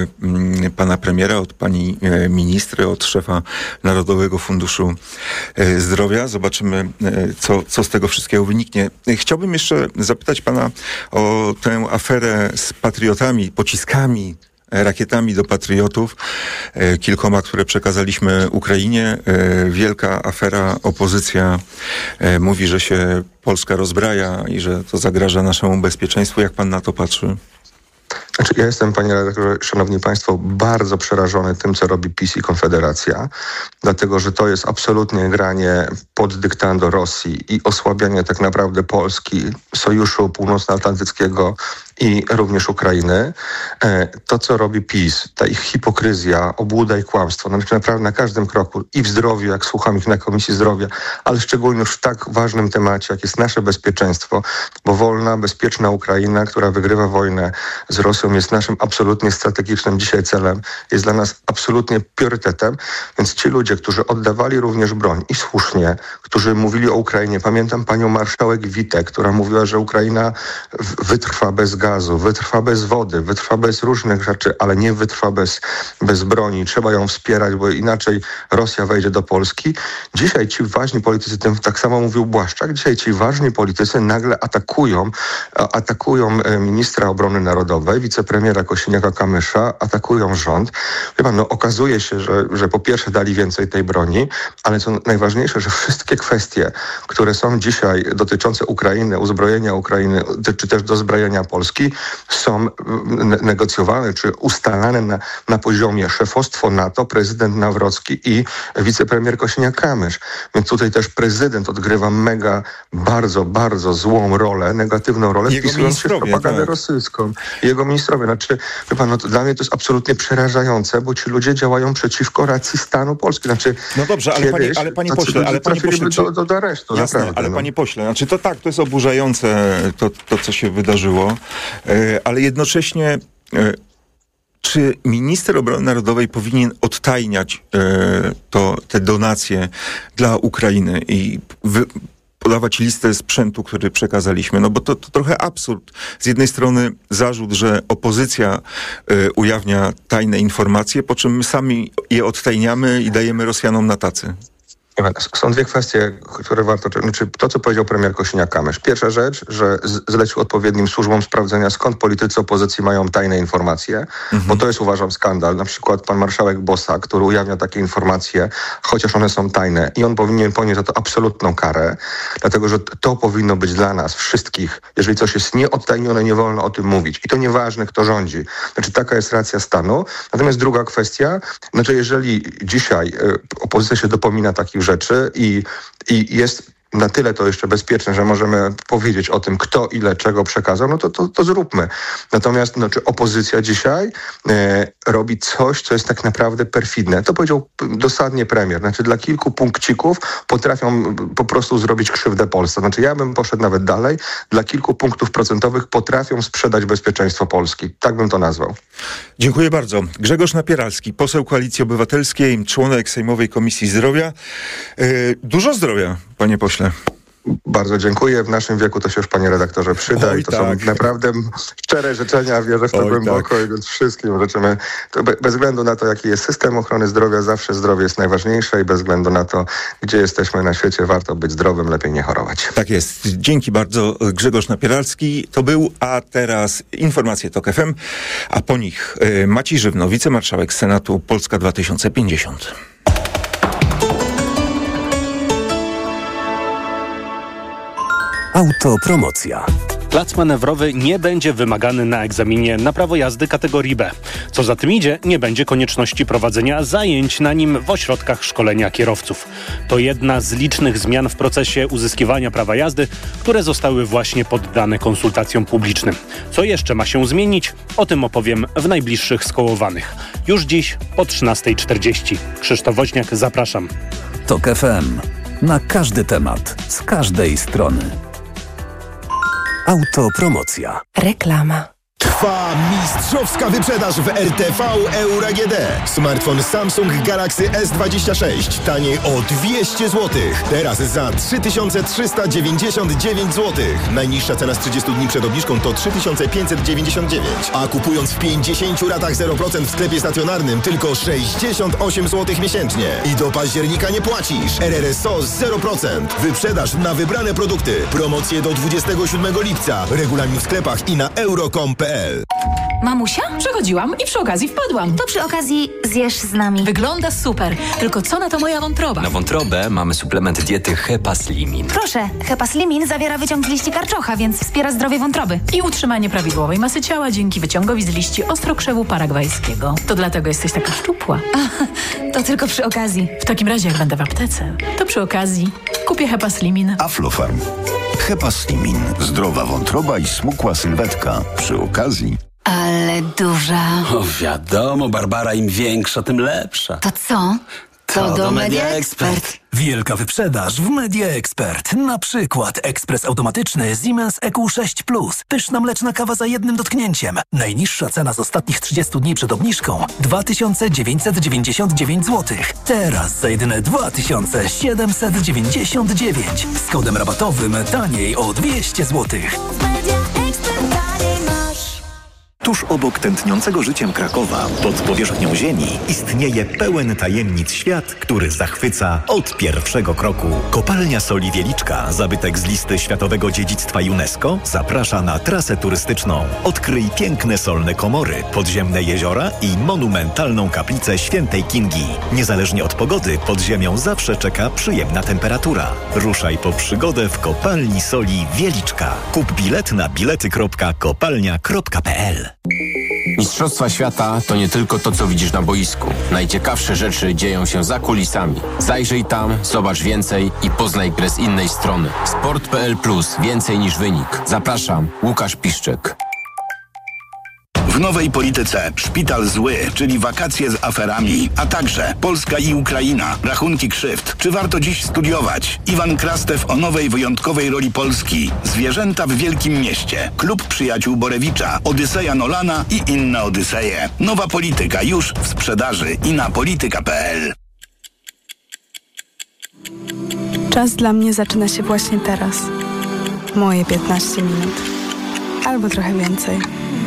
S10: pana premiera, od pani ministry, od szefa Narodowego Funduszu Zdrowia. Zobaczymy, co z tego wszystkiego wyniknie. Chciałbym jeszcze zapytać pana o tę aferę z patriotami, pociskami, rakietami do patriotów, kilkoma, które przekazaliśmy Ukrainie. Wielka afera, opozycja mówi, że się Polska rozbraja i że to zagraża naszemu bezpieczeństwu. Jak pan na to patrzy?
S22: Znaczy, ja jestem, panie redaktorze, szanowni państwo, bardzo przerażony tym, co robi PiS i Konfederacja, dlatego, że to jest absolutnie granie pod dyktando Rosji i osłabianie tak naprawdę Polski, Sojuszu Północnoatlantyckiego i również Ukrainy. To, co robi PiS, ta ich hipokryzja, obłuda i kłamstwo, znaczy naprawdę na każdym kroku i w zdrowiu, jak słucham ich na Komisji Zdrowia, ale szczególnie już w tak ważnym temacie, jak jest nasze bezpieczeństwo, bo wolna, bezpieczna Ukraina, która wygrywa wojnę z Rosją, jest naszym absolutnie strategicznym dzisiaj celem, jest dla nas absolutnie priorytetem, więc ci ludzie, którzy oddawali również broń i słusznie, którzy mówili o Ukrainie, pamiętam panią marszałek Witek, która mówiła, że Ukraina wytrwa bez gazu, wytrwa bez wody, wytrwa bez różnych rzeczy, ale nie wytrwa bez broni. Trzeba ją wspierać, bo inaczej Rosja wejdzie do Polski. Dzisiaj ci ważni politycy, tak samo mówił Błaszczak, dzisiaj ci ważni politycy nagle atakują ministra obrony narodowej, wicepremiera Kosiniaka-Kamysza, atakują rząd. Wie pan, okazuje się, że po pierwsze dali więcej tej broni, ale co najważniejsze, że wszystkie kwestie, które są dzisiaj dotyczące Ukrainy, uzbrojenia Ukrainy, czy też dozbrojenia Polski, są negocjowane, czy ustalane na poziomie szefostwo NATO, prezydent Nawrocki i wicepremier Kosiniak-Kamysz. Więc tutaj też prezydent odgrywa bardzo, bardzo złą rolę, negatywną rolę, wpisując się w propagandę rosyjską. Jego ministrowie. Znaczy, wie pan, dla mnie to jest absolutnie przerażające, bo ci ludzie działają przeciwko racji stanu Polski. Znaczy,
S10: no dobrze, ale panie pośle,
S22: do aresztu.
S10: Jasne, naprawdę, ale panie pośle, znaczy to tak, to jest oburzające to co się wydarzyło, ale jednocześnie czy minister obrony narodowej powinien odtajniać te donacje dla Ukrainy i podawać listę sprzętu, który przekazaliśmy? No bo to trochę absurd. Z jednej strony zarzut, że opozycja ujawnia tajne informacje, po czym my sami je odtajniamy i dajemy Rosjanom na tacy.
S22: Są dwie kwestie, które warto... Znaczy, to, co powiedział premier Kosiniak-Kamysz. Pierwsza rzecz, że zlecił odpowiednim służbom sprawdzenia, skąd politycy opozycji mają tajne informacje, bo to jest, uważam, skandal. Na przykład pan marszałek Bosak, który ujawnia takie informacje, chociaż one są tajne, i on powinien ponieść za to absolutną karę, dlatego, że to powinno być dla nas wszystkich. Jeżeli coś jest nieodtajnione, nie wolno o tym mówić. I to nieważne, kto rządzi. Znaczy, taka jest racja stanu. Natomiast druga kwestia, znaczy, jeżeli dzisiaj opozycja się dopomina takich rzeczy i jest na tyle to jeszcze bezpieczne, że możemy powiedzieć o tym, kto ile czego przekazał, no to zróbmy. Natomiast czy opozycja dzisiaj robi coś, co jest tak naprawdę perfidne. To powiedział dosadnie premier. Znaczy dla kilku punkcików potrafią po prostu zrobić krzywdę Polsce. Znaczy ja bym poszedł nawet dalej. Dla kilku punktów procentowych potrafią sprzedać bezpieczeństwo Polski. Tak bym to nazwał.
S10: Dziękuję bardzo. Grzegorz Napieralski, poseł Koalicji Obywatelskiej, członek Sejmowej Komisji Zdrowia. Dużo zdrowia, panie pośle.
S22: Bardzo dziękuję. W naszym wieku to się już, panie redaktorze, przyda.
S10: Oj,
S22: i to
S10: tak.
S22: są naprawdę szczere życzenia. Wierzę w to głęboko i więc wszystkim życzymy. To bez względu na to, jaki jest system ochrony zdrowia, zawsze zdrowie jest najważniejsze i bez względu na to, gdzie jesteśmy na świecie, warto być zdrowym, lepiej nie chorować.
S10: Tak jest. Dzięki bardzo. Grzegorz Napieralski to był, a teraz informacje TOK FM, a po nich Maciej Żywno, wicemarszałek Senatu Polska 2050.
S1: Autopromocja. Plac manewrowy nie będzie wymagany na egzaminie na prawo jazdy kategorii B. Co za tym idzie, nie będzie konieczności prowadzenia zajęć na nim w ośrodkach szkolenia kierowców. To jedna z licznych zmian w procesie uzyskiwania prawa jazdy, które zostały właśnie poddane konsultacjom publicznym. Co jeszcze ma się zmienić? O tym opowiem w najbliższych skołowanych. Już dziś po 13:40. Krzysztof Woźniak, zapraszam. TOK FM. Na każdy temat, z każdej strony. Autopromocja.
S19: Reklama.
S12: Trwa mistrzowska wyprzedaż w RTV Euro AGD. Smartfon Samsung Galaxy S26 taniej o 200 zł. Teraz za 3399 zł. Najniższa cena z 30 dni przed obniżką to 3599. A kupując w 50 ratach 0% w sklepie stacjonarnym tylko 68 zł miesięcznie. I do października nie płacisz. RRSO 0%. Wyprzedaż na wybrane produkty. Promocje do 27 lipca. Regulamin w sklepach i na euro.com.pl.
S2: Mamusia? Przechodziłam i przy okazji wpadłam.
S23: To przy okazji zjesz z nami.
S2: Wygląda super. Tylko co na to moja wątroba?
S24: Na wątrobę mamy suplement diety Hepaslimin.
S23: Proszę, Hepaslimin zawiera wyciąg z liści karczocha, więc wspiera zdrowie wątroby.
S2: I utrzymanie prawidłowej masy ciała dzięki wyciągowi z liści ostrokrzewu paragwajskiego. To dlatego jesteś taka szczupła.
S23: To tylko przy okazji.
S2: W takim razie, jak będę w aptece, to przy okazji kupię Hepaslimin.
S25: Aflofarm. Hepaslimin. Zdrowa wątroba i smukła sylwetka. Przy okazji.
S23: Ale duża.
S26: O wiadomo, Barbara, im większa, tym lepsza.
S23: To co? To do Media Expert.
S9: Wielka wyprzedaż w Media Expert. Na przykład ekspres automatyczny Siemens EQ6 Plus. Pyszna mleczna kawa za jednym dotknięciem. Najniższa cena z ostatnich 30 dni przed obniżką 2999 zł. Teraz za jedyne 2799. Z kodem rabatowym taniej o 200 zł.
S27: Tuż obok tętniącego życiem Krakowa, pod powierzchnią ziemi, istnieje pełen tajemnic świat, który zachwyca od pierwszego kroku. Kopalnia Soli Wieliczka, zabytek z listy Światowego Dziedzictwa UNESCO, zaprasza na trasę turystyczną. Odkryj piękne solne komory, podziemne jeziora i monumentalną kaplicę Świętej Kingi. Niezależnie od pogody, pod ziemią zawsze czeka przyjemna temperatura. Ruszaj po przygodę w Kopalni Soli Wieliczka. Kup bilet na bilety.kopalnia.pl.
S16: Mistrzostwa świata to nie tylko to, co widzisz na boisku. Najciekawsze rzeczy dzieją się za kulisami. Zajrzyj tam, zobacz więcej i poznaj grę z innej strony. Sport.pl Plus. Więcej niż wynik. Zapraszam, Łukasz Piszczek.
S25: W nowej polityce szpital zły, czyli wakacje z aferami, a także Polska i Ukraina, rachunki krzywd. Czy warto dziś studiować? Iwan Krastew o nowej wyjątkowej roli Polski. Zwierzęta w Wielkim Mieście. Klub Przyjaciół Borewicza. Odyseja Nolana i inne Odyseje. Nowa polityka już w sprzedaży i na polityka.pl.
S28: Czas dla mnie zaczyna się właśnie teraz. Moje 15 minut. Albo trochę więcej.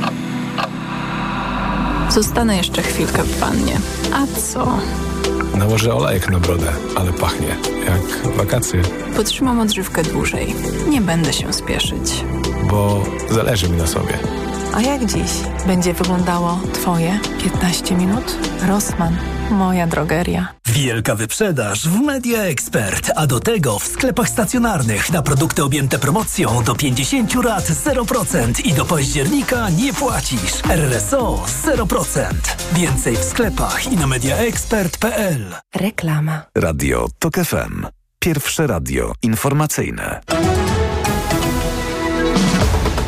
S21: Zostanę jeszcze chwilkę w wannie. A co?
S29: Nałożę olejek na brodę, ale pachnie jak wakacje.
S21: Potrzymam odżywkę dłużej. Nie będę się spieszyć.
S29: Bo zależy mi na sobie.
S21: A jak dziś będzie wyglądało Twoje 15 minut? Rossmann, moja drogeria.
S9: Wielka wyprzedaż w Media Expert, a do tego w sklepach stacjonarnych na produkty objęte promocją do 50 rat 0% i do października nie płacisz. RRSO 0%. Więcej w sklepach i na mediaexpert.pl.
S3: Reklama.
S1: Radio TOK FM. Pierwsze radio informacyjne.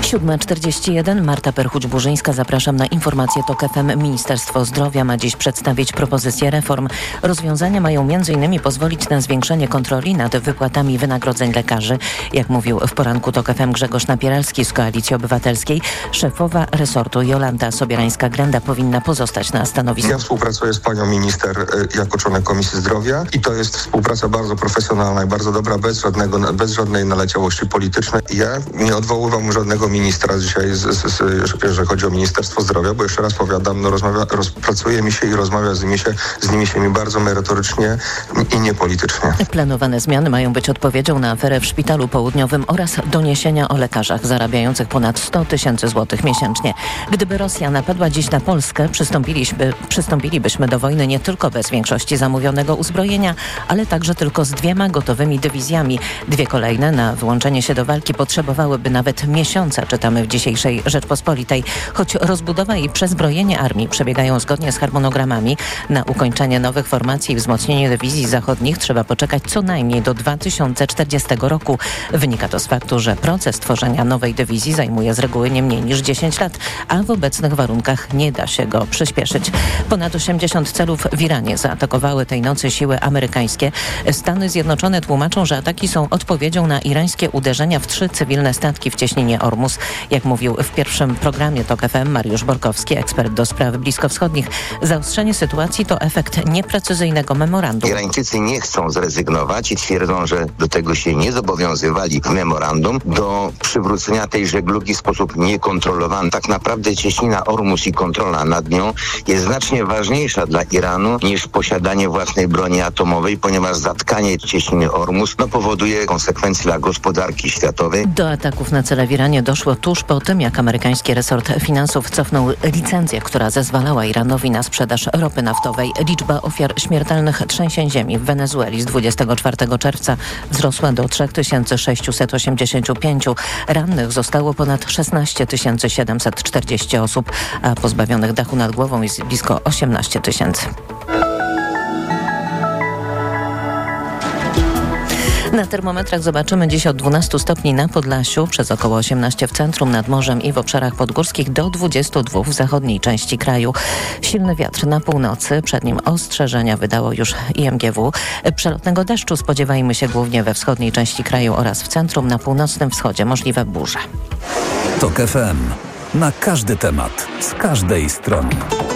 S3: 7:41. Marta Perchuć-Burzyńska. Zapraszam na informację TOK FM. Ministerstwo Zdrowia ma dziś przedstawić propozycje reform. Rozwiązania mają m.in. pozwolić na zwiększenie kontroli nad wypłatami wynagrodzeń lekarzy. Jak mówił w poranku TOK FM Grzegorz Napieralski z Koalicji Obywatelskiej, szefowa resortu Jolanta Sobierańska-Grenda powinna pozostać na stanowisku.
S22: Ja współpracuję z panią minister jako członek Komisji Zdrowia i to jest współpraca bardzo profesjonalna i bardzo dobra, bez żadnej naleciałości politycznej. Ja nie odwoływam żadnego ministra dzisiaj, jeżeli chodzi o Ministerstwo Zdrowia, bo jeszcze raz powiadam, pracuje mi się i rozmawia z nimi się bardzo merytorycznie i niepolitycznie.
S3: Planowane zmiany mają być odpowiedzią na aferę w Szpitalu Południowym oraz doniesienia o lekarzach zarabiających ponad 100 000 złotych miesięcznie. Gdyby Rosja napadła dziś na Polskę, przystąpilibyśmy do wojny nie tylko bez większości zamówionego uzbrojenia, ale także tylko z 2 gotowymi dywizjami. 2 kolejne na wyłączenie się do walki potrzebowałyby nawet miesiąca, czytamy w dzisiejszej Rzeczpospolitej. Choć rozbudowa i przezbrojenie armii przebiegają zgodnie z harmonogramami, na ukończenie nowych formacji i wzmocnienie dywizji zachodnich trzeba poczekać co najmniej do 2040 roku. Wynika to z faktu, że proces tworzenia nowej dywizji zajmuje z reguły nie mniej niż 10 lat, a w obecnych warunkach nie da się go przyspieszyć. Ponad 80 celów w Iranie zaatakowały tej nocy siły amerykańskie. Stany Zjednoczone tłumaczą, że ataki są odpowiedzią na irańskie uderzenia w 3 cywilne statki w cieśninie Ormus. Jak mówił w pierwszym programie TOK FM Mariusz Borkowski, ekspert do spraw bliskowschodnich, zaostrzenie sytuacji to efekt nieprecyzyjnego memorandum.
S4: Irańczycy nie chcą zrezygnować i twierdzą, że do tego się nie zobowiązywali w memorandum, do przywrócenia tej żeglugi w sposób niekontrolowany. Tak naprawdę cieśnina Ormus i kontrola nad nią jest znacznie ważniejsza dla Iranu niż posiadanie własnej broni atomowej, ponieważ zatkanie cieśniny Ormus powoduje konsekwencje dla gospodarki światowej.
S3: Do ataków na cele w Iranie doszło tuż po tym, jak amerykański resort finansów cofnął licencję, która zezwalała Iranowi na sprzedaż ropy naftowej. Liczba ofiar śmiertelnych trzęsień ziemi w Wenezueli z 24 czerwca wzrosła do 3685. Rannych zostało ponad 16 740 osób, a pozbawionych dachu nad głową jest blisko 18 000. Na termometrach zobaczymy dziś od 12 stopni na Podlasiu, przez około 18 w centrum, nad morzem i w obszarach podgórskich, do 22 w zachodniej części kraju. Silny wiatr na północy, przed nim ostrzeżenia wydało już IMGW. Przelotnego deszczu spodziewajmy się głównie we wschodniej części kraju oraz w centrum, na północnym wschodzie możliwe burze.
S27: TOK FM. Na każdy temat, z każdej strony.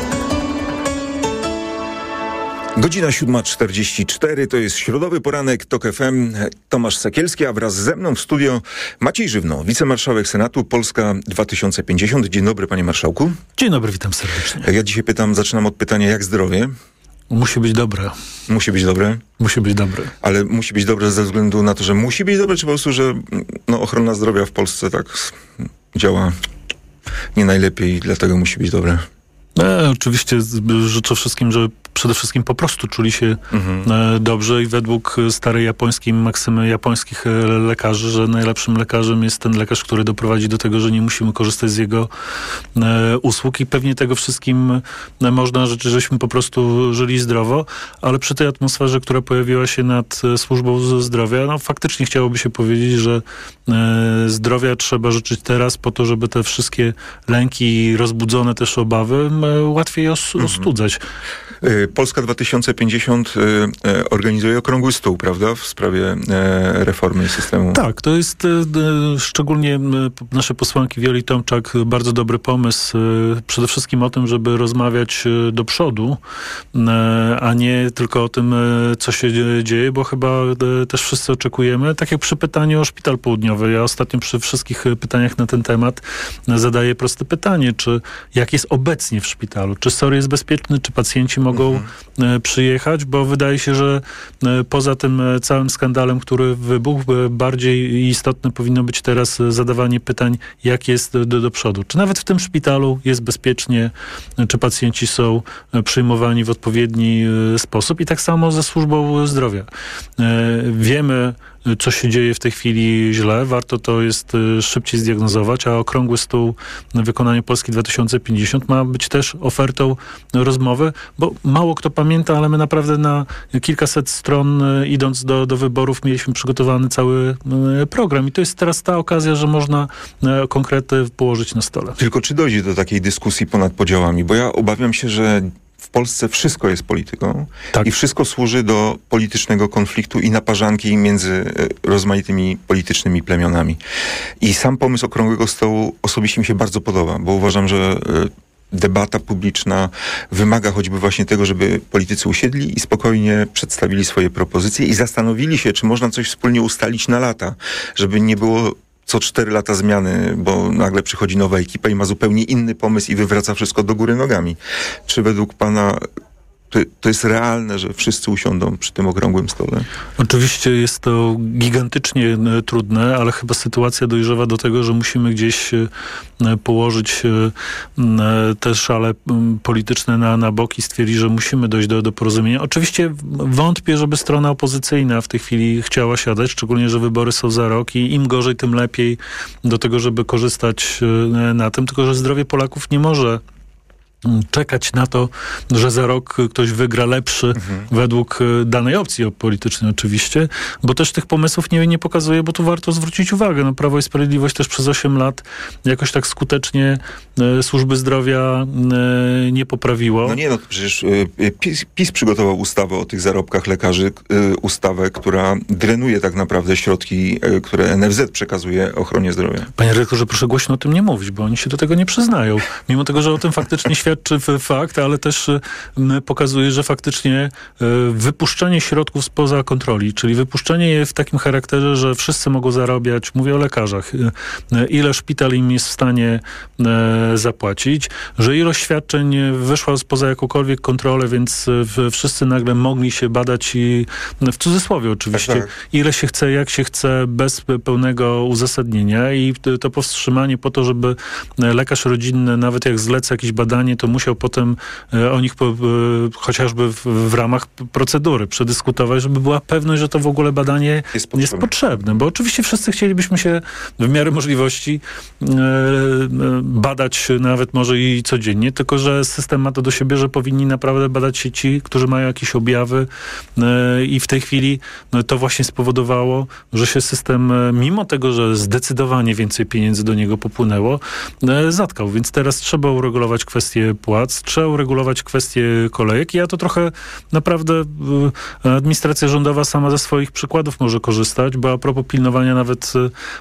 S10: Godzina 7:44, to jest środowy poranek TOK FM. Tomasz Sekielski, a wraz ze mną w studio Maciej Żywno, wicemarszałek Senatu, Polska 2050. Dzień dobry, panie marszałku.
S5: Dzień dobry, witam serdecznie.
S10: Ja dzisiaj zaczynam od pytania, jak zdrowie?
S5: Musi być dobre.
S10: Musi być dobre?
S5: Musi być dobre.
S10: Ale musi być dobre ze względu na to, że musi być dobre, czy po prostu, że ochrona zdrowia w Polsce tak działa nie najlepiej i dlatego musi być dobre?
S5: Oczywiście życzę wszystkim, żeby przede wszystkim po prostu czuli się dobrze i według starej japońskiej maksymy japońskich lekarzy, że najlepszym lekarzem jest ten lekarz, który doprowadzi do tego, że nie musimy korzystać z jego usług i pewnie tego wszystkim można życzyć, żeśmy po prostu żyli zdrowo, ale przy tej atmosferze, która pojawiła się nad służbą zdrowia, faktycznie chciałoby się powiedzieć, że zdrowia trzeba życzyć teraz po to, żeby te wszystkie lęki i rozbudzone też obawy łatwiej ostudzać.
S10: Polska 2050 organizuje okrągły stół, prawda? W sprawie reformy systemu.
S5: Tak, to jest szczególnie nasze posłanki Wioli Tomczak bardzo dobry pomysł. Przede wszystkim o tym, żeby rozmawiać do przodu, a nie tylko o tym, co się dzieje, bo chyba też wszyscy oczekujemy. Tak jak przy pytaniu o Szpital Południowy. Ja ostatnio przy wszystkich pytaniach na ten temat zadaję proste pytanie, jak jest obecnie w szpitalu? Czy SOR jest bezpieczny? Czy pacjenci mogą przyjechać? Bo wydaje się, że poza tym całym skandalem, który wybuchł, bardziej istotne powinno być teraz zadawanie pytań, jak jest do przodu. Czy nawet w tym szpitalu jest bezpiecznie? Czy pacjenci są przyjmowani w odpowiedni sposób? I tak samo ze służbą zdrowia. Wiemy, co się dzieje w tej chwili źle. Warto to jest szybciej zdiagnozować, a Okrągły Stół w wykonaniu Polski 2050 ma być też ofertą rozmowy, bo mało kto pamięta, ale my naprawdę na kilkaset stron idąc do wyborów mieliśmy przygotowany cały program i to jest teraz ta okazja, że można konkrety położyć na stole.
S10: Tylko czy dojdzie do takiej dyskusji ponad podziałami? Bo ja obawiam się, że w Polsce wszystko jest polityką i wszystko służy do politycznego konfliktu i naparzanki między rozmaitymi politycznymi plemionami. I sam pomysł Okrągłego Stołu osobiście mi się bardzo podoba, bo uważam, że debata publiczna wymaga choćby właśnie tego, żeby politycy usiedli i spokojnie przedstawili swoje propozycje i zastanowili się, czy można coś wspólnie ustalić na lata, żeby nie było co 4 lata zmiany, bo nagle przychodzi nowa ekipa i ma zupełnie inny pomysł i wywraca wszystko do góry nogami. Czy według pana to jest realne, że wszyscy usiądą przy tym okrągłym stole?
S5: Oczywiście jest to gigantycznie trudne, ale chyba sytuacja dojrzewa do tego, że musimy gdzieś położyć te szale polityczne na bok i stwierdzić, że musimy dojść do porozumienia. Oczywiście wątpię, żeby strona opozycyjna w tej chwili chciała siadać, szczególnie, że wybory są za rok i im gorzej, tym lepiej do tego, żeby korzystać na tym, tylko że zdrowie Polaków nie może czekać na to, że za rok ktoś wygra lepszy według danej opcji politycznej oczywiście, bo też tych pomysłów nie pokazuje, bo tu warto zwrócić uwagę. No, Prawo i Sprawiedliwość też przez 8 lat jakoś tak skutecznie służby zdrowia nie poprawiło.
S10: No nie, no przecież PiS przygotował ustawę o tych zarobkach lekarzy, ustawę, która drenuje tak naprawdę środki, które NFZ przekazuje ochronie zdrowia.
S5: Panie redaktorze, proszę głośno o tym nie mówić, bo oni się do tego nie przyznają. Mimo tego, że o tym faktycznie świadczy fakt, ale też pokazuje, że faktycznie wypuszczenie środków spoza kontroli, czyli wypuszczenie je w takim charakterze, że wszyscy mogą zarabiać, mówię o lekarzach, ile szpital im jest w stanie zapłacić, że ilość świadczeń wyszła spoza jakąkolwiek kontrolę, więc wszyscy nagle mogli się badać i w cudzysłowie oczywiście, tak. Ile się chce, jak się chce, bez pełnego uzasadnienia i to powstrzymanie po to, żeby lekarz rodzinny, nawet jak zleca jakieś badanie, to musiał potem o nich chociażby w ramach procedury przedyskutować, żeby była pewność, że to w ogóle badanie jest potrzebne. Bo oczywiście wszyscy chcielibyśmy się w miarę możliwości badać nawet może i codziennie, tylko że system ma to do siebie, że powinni naprawdę badać się ci, którzy mają jakieś objawy i w tej chwili to właśnie spowodowało, że się system, mimo tego, że zdecydowanie więcej pieniędzy do niego popłynęło, zatkał. Więc teraz trzeba uregulować kwestie płac, trzeba uregulować kwestie kolejek. Ja to trochę naprawdę administracja rządowa sama ze swoich przykładów może korzystać, bo a propos pilnowania nawet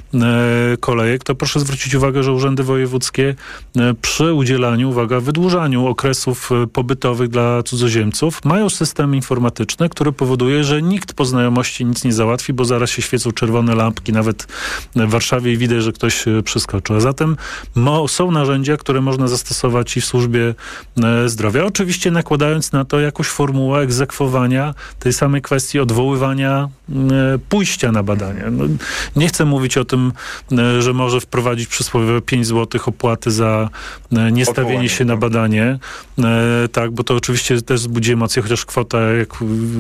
S5: kolejek, to proszę zwrócić uwagę, że urzędy wojewódzkie przy udzielaniu, uwaga, wydłużaniu okresów pobytowych dla cudzoziemców mają system informatyczny, który powoduje, że nikt po znajomości nic nie załatwi, bo zaraz się świecą czerwone lampki nawet w Warszawie i widać, że ktoś przeskoczył. A zatem są narzędzia, które można zastosować i w służbie zdrowia. Oczywiście nakładając na to jakąś formułę egzekwowania tej samej kwestii odwoływania pójścia na badania. No, nie chcę mówić o tym, że może wprowadzić przysłowiowe 5 zł opłaty za niestawienie się na badanie. Tak, bo to oczywiście też wzbudzi emocje, chociaż kwota, jak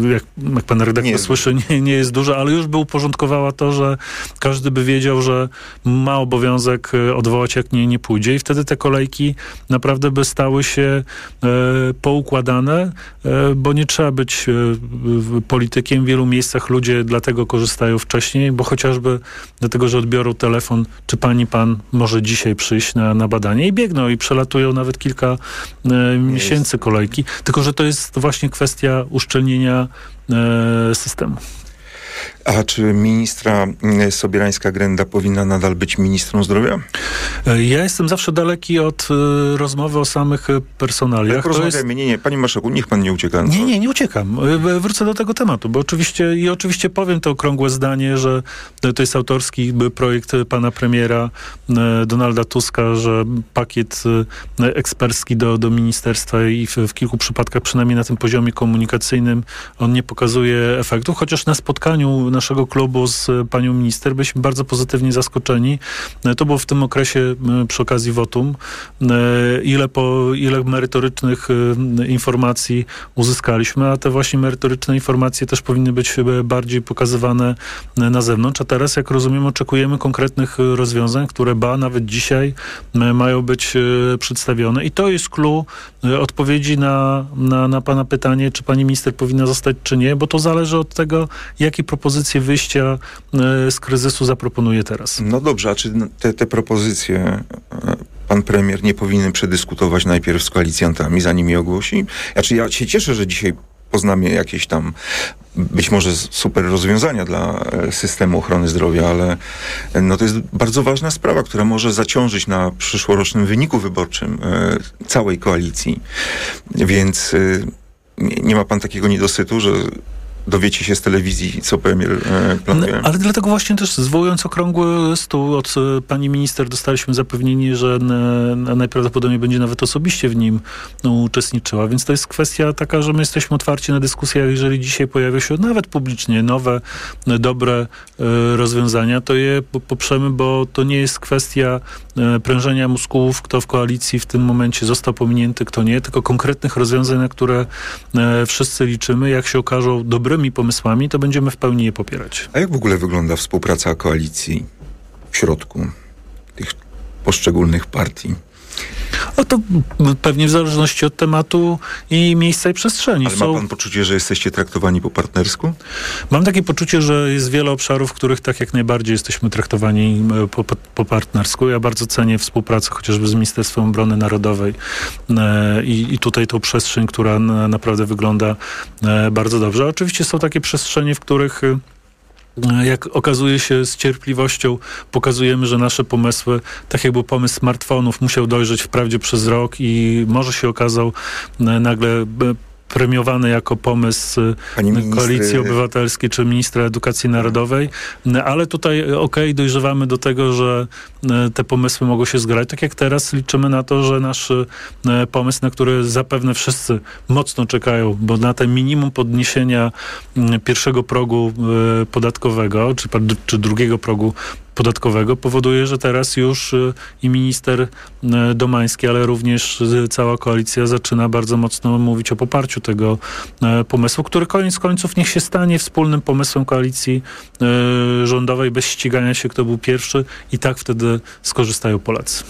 S5: pan redaktor słyszy, nie jest duża, ale już by uporządkowała to, że każdy by wiedział, że ma obowiązek odwołać, jak nie pójdzie i wtedy te kolejki naprawdę by stały się poukładane, bo nie trzeba być politykiem. W wielu miejscach ludzie dlatego korzystają wcześniej, bo chociażby dlatego, że odbiorą telefon, czy pan może dzisiaj przyjść na badanie i biegną i przelatują nawet kilka miesięcy kolejki. Tylko, że to jest właśnie kwestia uszczelnienia systemu.
S10: A czy ministra Sobierańska-Grenda powinna nadal być ministrą zdrowia?
S5: Ja jestem zawsze daleki od rozmowy o samych personaliach.
S10: Tak, rozmawiajmy. Nie, panie marszałku, niech pan nie ucieka.
S5: Nie uciekam. Wrócę do tego tematu, bo oczywiście powiem to okrągłe zdanie, że to jest autorski projekt pana premiera Donalda Tuska, że pakiet ekspercki do ministerstwa i w kilku przypadkach, przynajmniej na tym poziomie komunikacyjnym, on nie pokazuje efektów, chociaż na spotkaniu naszego klubu z panią minister byliśmy bardzo pozytywnie zaskoczeni. To było w tym okresie przy okazji wotum. Ile merytorycznych informacji uzyskaliśmy, a te właśnie merytoryczne informacje też powinny być bardziej pokazywane na zewnątrz. A teraz, jak rozumiem, oczekujemy konkretnych rozwiązań, które nawet dzisiaj mają być przedstawione. I to jest clue odpowiedzi na pana pytanie, czy pani minister powinna zostać, czy nie, bo to zależy od tego, jakie propozycje wyjścia z kryzysu zaproponuje teraz.
S10: No dobrze, a czy te propozycje pan premier nie powinien przedyskutować najpierw z koalicjantami, zanim je ogłosi? Znaczy, ja się cieszę, że dzisiaj poznamy jakieś tam być może super rozwiązania dla systemu ochrony zdrowia, ale to jest bardzo ważna sprawa, która może zaciążyć na przyszłorocznym wyniku wyborczym całej koalicji. Więc nie ma pan takiego niedosytu, że dowiecie się z telewizji, co premier planuje.
S5: Ale dlatego właśnie też, zwołując okrągły stół, od pani minister dostaliśmy zapewnienie, że najprawdopodobniej będzie nawet osobiście w nim uczestniczyła. Więc to jest kwestia taka, że my jesteśmy otwarci na dyskusję. Jeżeli dzisiaj pojawia się nawet publicznie nowe, dobre rozwiązania, to je poprzemy, bo to nie jest kwestia prężenia mózgów, kto w koalicji w tym momencie został pominięty, kto nie, tylko konkretnych rozwiązań, na które wszyscy liczymy. Jak się okażą dobrymi pomysłami, to będziemy w pełni je popierać.
S10: A jak w ogóle wygląda współpraca koalicji w środku tych poszczególnych partii?
S5: To pewnie w zależności od tematu i miejsca i przestrzeni.
S10: Ale ma pan poczucie, że jesteście traktowani po partnersku?
S5: Mam takie poczucie, że jest wiele obszarów, w których tak jak najbardziej jesteśmy traktowani po partnersku. Ja bardzo cenię współpracę chociażby z Ministerstwem Obrony Narodowej i tutaj tą przestrzeń, która naprawdę wygląda bardzo dobrze. Oczywiście są takie przestrzenie, w których jak okazuje się, z cierpliwością pokazujemy, że nasze pomysły, tak jak był pomysł smartfonów, musiał dojrzeć wprawdzie przez rok i może się okazał nagle premiowany jako pomysł Koalicji Obywatelskiej czy ministra edukacji narodowej, ale tutaj dojrzewamy do tego, że te pomysły mogą się zgrać. Tak jak teraz liczymy na to, że nasz pomysł, na który zapewne wszyscy mocno czekają, bo na ten minimum podniesienia pierwszego progu podatkowego, czy drugiego progu podatkowego powoduje, że teraz już i minister Domański, ale również cała koalicja zaczyna bardzo mocno mówić o poparciu tego pomysłu, który koniec końców niech się stanie wspólnym pomysłem koalicji rządowej bez ścigania się, kto był pierwszy i tak wtedy skorzystają Polacy.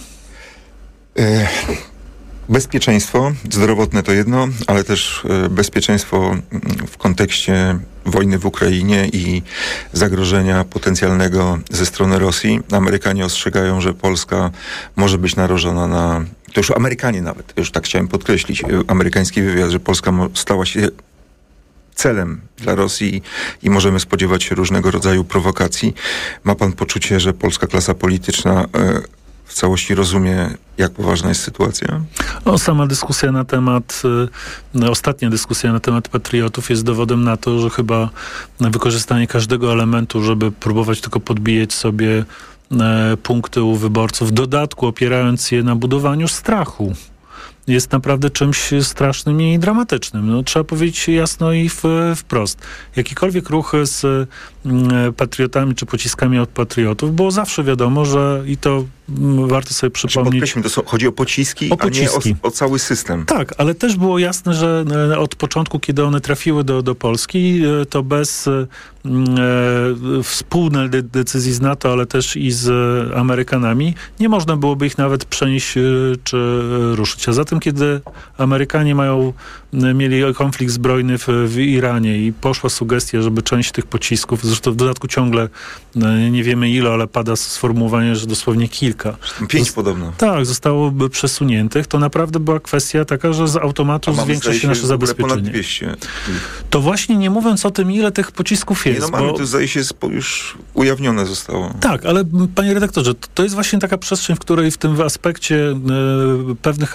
S10: Bezpieczeństwo zdrowotne to jedno, ale też bezpieczeństwo w kontekście wojny w Ukrainie i zagrożenia potencjalnego ze strony Rosji. Amerykanie ostrzegają, że Polska może być narażona na... To już Amerykanie nawet, już tak chciałem podkreślić, amerykański wywiad, że Polska stała się celem dla Rosji i możemy spodziewać się różnego rodzaju prowokacji. Ma pan poczucie, że polska klasa polityczna w całości rozumie, jak poważna jest sytuacja?
S5: Sama dyskusja na temat, ostatnia dyskusja na temat patriotów jest dowodem na to, że chyba wykorzystanie każdego elementu, żeby próbować tylko podbijać sobie punkty u wyborców, w dodatku opierając je na budowaniu strachu, jest naprawdę czymś strasznym i dramatycznym. Trzeba powiedzieć jasno i wprost. Jakikolwiek ruch z patriotami czy pociskami od patriotów, było zawsze wiadomo, że i to warto sobie przypomnieć.
S10: Chodzi o pociski, a nie o cały system.
S5: Tak, ale też było jasne, że od początku, kiedy one trafiły do Polski, to bez wspólnej decyzji z NATO, ale też i z Amerykanami, nie można byłoby ich nawet przenieść czy ruszyć. A zatem, kiedy Amerykanie mieli konflikt zbrojny w Iranie i poszła sugestia, żeby część tych pocisków, zresztą w dodatku ciągle nie wiemy ile, ale pada sformułowanie, że dosłownie kilka.
S10: 5 podobno.
S5: Tak, zostałoby przesuniętych. To naprawdę była kwestia taka, że z automatu zwiększa się nasze zabezpieczenie.
S10: Ponad 200.
S5: To właśnie nie mówiąc o tym, ile tych pocisków jest.
S10: Mamy, to zdaje się już ujawnione zostało.
S5: Tak, ale panie redaktorze, to jest właśnie taka przestrzeń, w której w tym aspekcie pewnych aspektów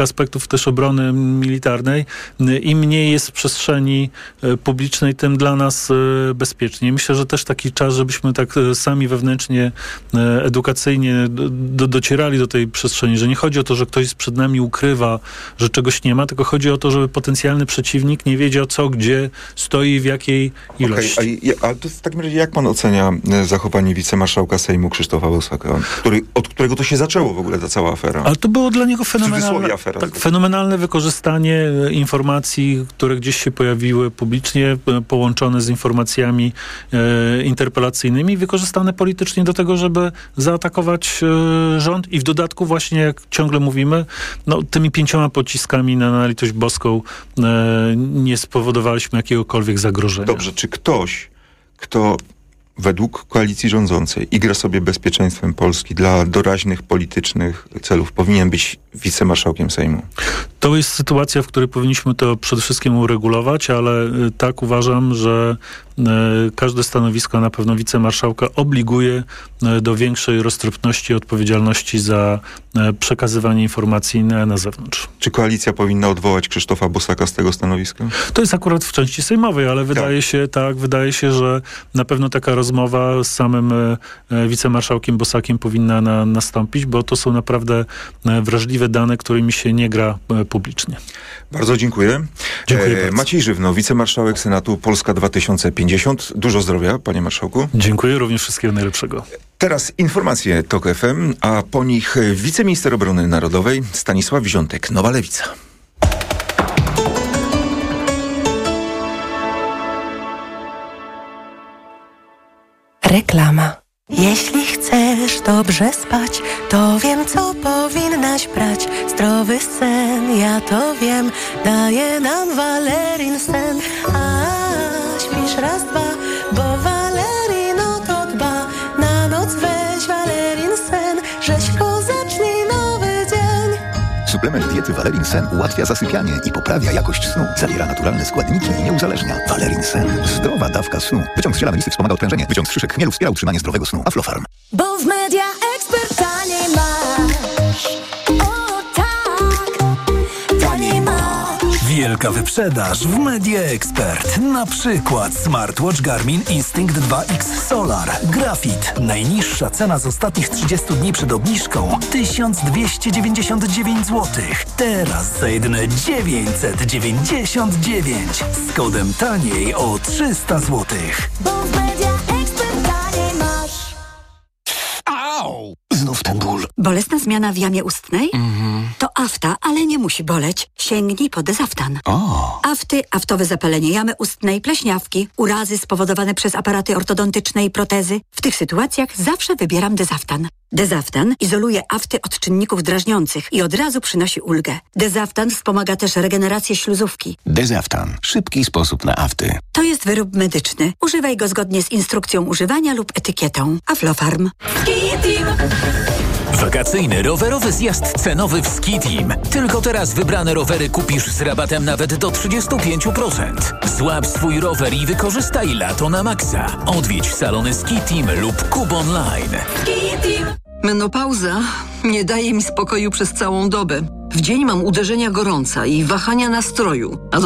S5: środków też obrony militarnej, im mniej jest przestrzeni publicznej, tym dla nas bezpieczniej. Myślę, że też taki czas, żebyśmy tak sami wewnętrznie, edukacyjnie docierali do tej przestrzeni, że nie chodzi o to, że ktoś przed nami ukrywa, że czegoś nie ma, tylko chodzi o to, żeby potencjalny przeciwnik nie wiedział co, gdzie stoi, w jakiej ilości.
S10: Ale to w takim razie jak pan ocenia zachowanie wicemarszałka Sejmu Krzysztofa Bosaka, od którego to się zaczęło w ogóle ta cała afera?
S5: Ale to było dla niego fenomenalne wykorzystanie informacji, które gdzieś się pojawiły publicznie, połączone z informacjami interpelacyjnymi, wykorzystane politycznie do tego, żeby zaatakować rząd i w dodatku właśnie, jak ciągle mówimy, tymi 5 pociskami na litość boską nie spowodowaliśmy jakiegokolwiek zagrożenia.
S10: Dobrze, czy ktoś, kto według koalicji rządzącej igra sobie bezpieczeństwem Polski dla doraźnych politycznych celów, powinien być wicemarszałkiem Sejmu?
S5: To jest sytuacja, w której powinniśmy to przede wszystkim uregulować, ale tak uważam, że każde stanowisko, na pewno wicemarszałka, obliguje do większej roztropności i odpowiedzialności za przekazywanie informacji na zewnątrz.
S10: Czy koalicja powinna odwołać Krzysztofa Bosaka z tego stanowiska?
S5: To jest akurat w części sejmowej, ale wydaje się, że na pewno taka rozmowa z samym wicemarszałkiem Bosakiem powinna nastąpić, bo to są naprawdę wrażliwe dane, którymi się nie gra publicznie.
S10: Bardzo dziękuję.
S5: Dziękuję bardzo.
S10: Maciej Żywno, wicemarszałek Senatu Polska 2050. Dużo zdrowia, panie marszałku.
S5: Dziękuję, również wszystkiego najlepszego.
S10: Teraz informacje TOK FM, a po nich wiceminister obrony narodowej Stanisław Wziątek, Nowa Lewica.
S6: Reklama. Jeśli chcesz dobrze spać, to wiem, co powinnaś brać. Zdrowy sen, ja to wiem, daje nam Valerin sen. A śpisz raz, dwa, bo Valerin o to dba. Na noc weź Valerin sen, rzeźko zacznij nowy dzień.
S27: Suplement diety Valerin Sen ułatwia zasypianie i poprawia jakość snu. Zawiera naturalne składniki i nie uzależnia. Valerin Sen. Zdrowa dawka snu. Wyciąg z ziela melisy wspomaga odprężenie. Wyciąg z szyszek chmielu wspiera utrzymanie zdrowego snu. Aflofarm.
S6: Bo w Media Expert taniej masz. O tak, taniej masz.
S9: Wielka wyprzedaż w Media Expert. Na przykład smartwatch Garmin Instinct 2X Solar. Grafit. Najniższa cena z ostatnich 30 dni przed obniżką 1299 zł. Teraz za jedyne 999. Z kodem taniej o 300 zł.
S6: Bo w Media Expert taniej masz.
S27: Au! Znów ten ból.
S7: Bolesna zmiana w jamie ustnej? To afta, ale nie musi boleć. Sięgnij po Dezaftan. Afty, aftowe zapalenie jamy ustnej, pleśniawki, urazy spowodowane przez aparaty ortodontyczne i protezy. W tych sytuacjach zawsze wybieram Dezaftan. Dezaftan izoluje afty od czynników drażniących i od razu przynosi ulgę. Dezaftan wspomaga też regenerację śluzówki.
S27: Dezaftan. Szybki sposób na afty.
S7: To jest wyrób medyczny. Używaj go zgodnie z instrukcją używania lub etykietą. Aflofarm.
S8: Wakacyjny rowerowy zjazd cenowy w Ski Team. Tylko teraz wybrane rowery kupisz z rabatem nawet do 35%. Złap swój rower i wykorzystaj lato na maksa. Odwiedź salony Ski Team lub Kub Online.
S11: Menopauza nie daje mi spokoju przez całą dobę. W dzień mam uderzenia gorąca i wahania nastroju, a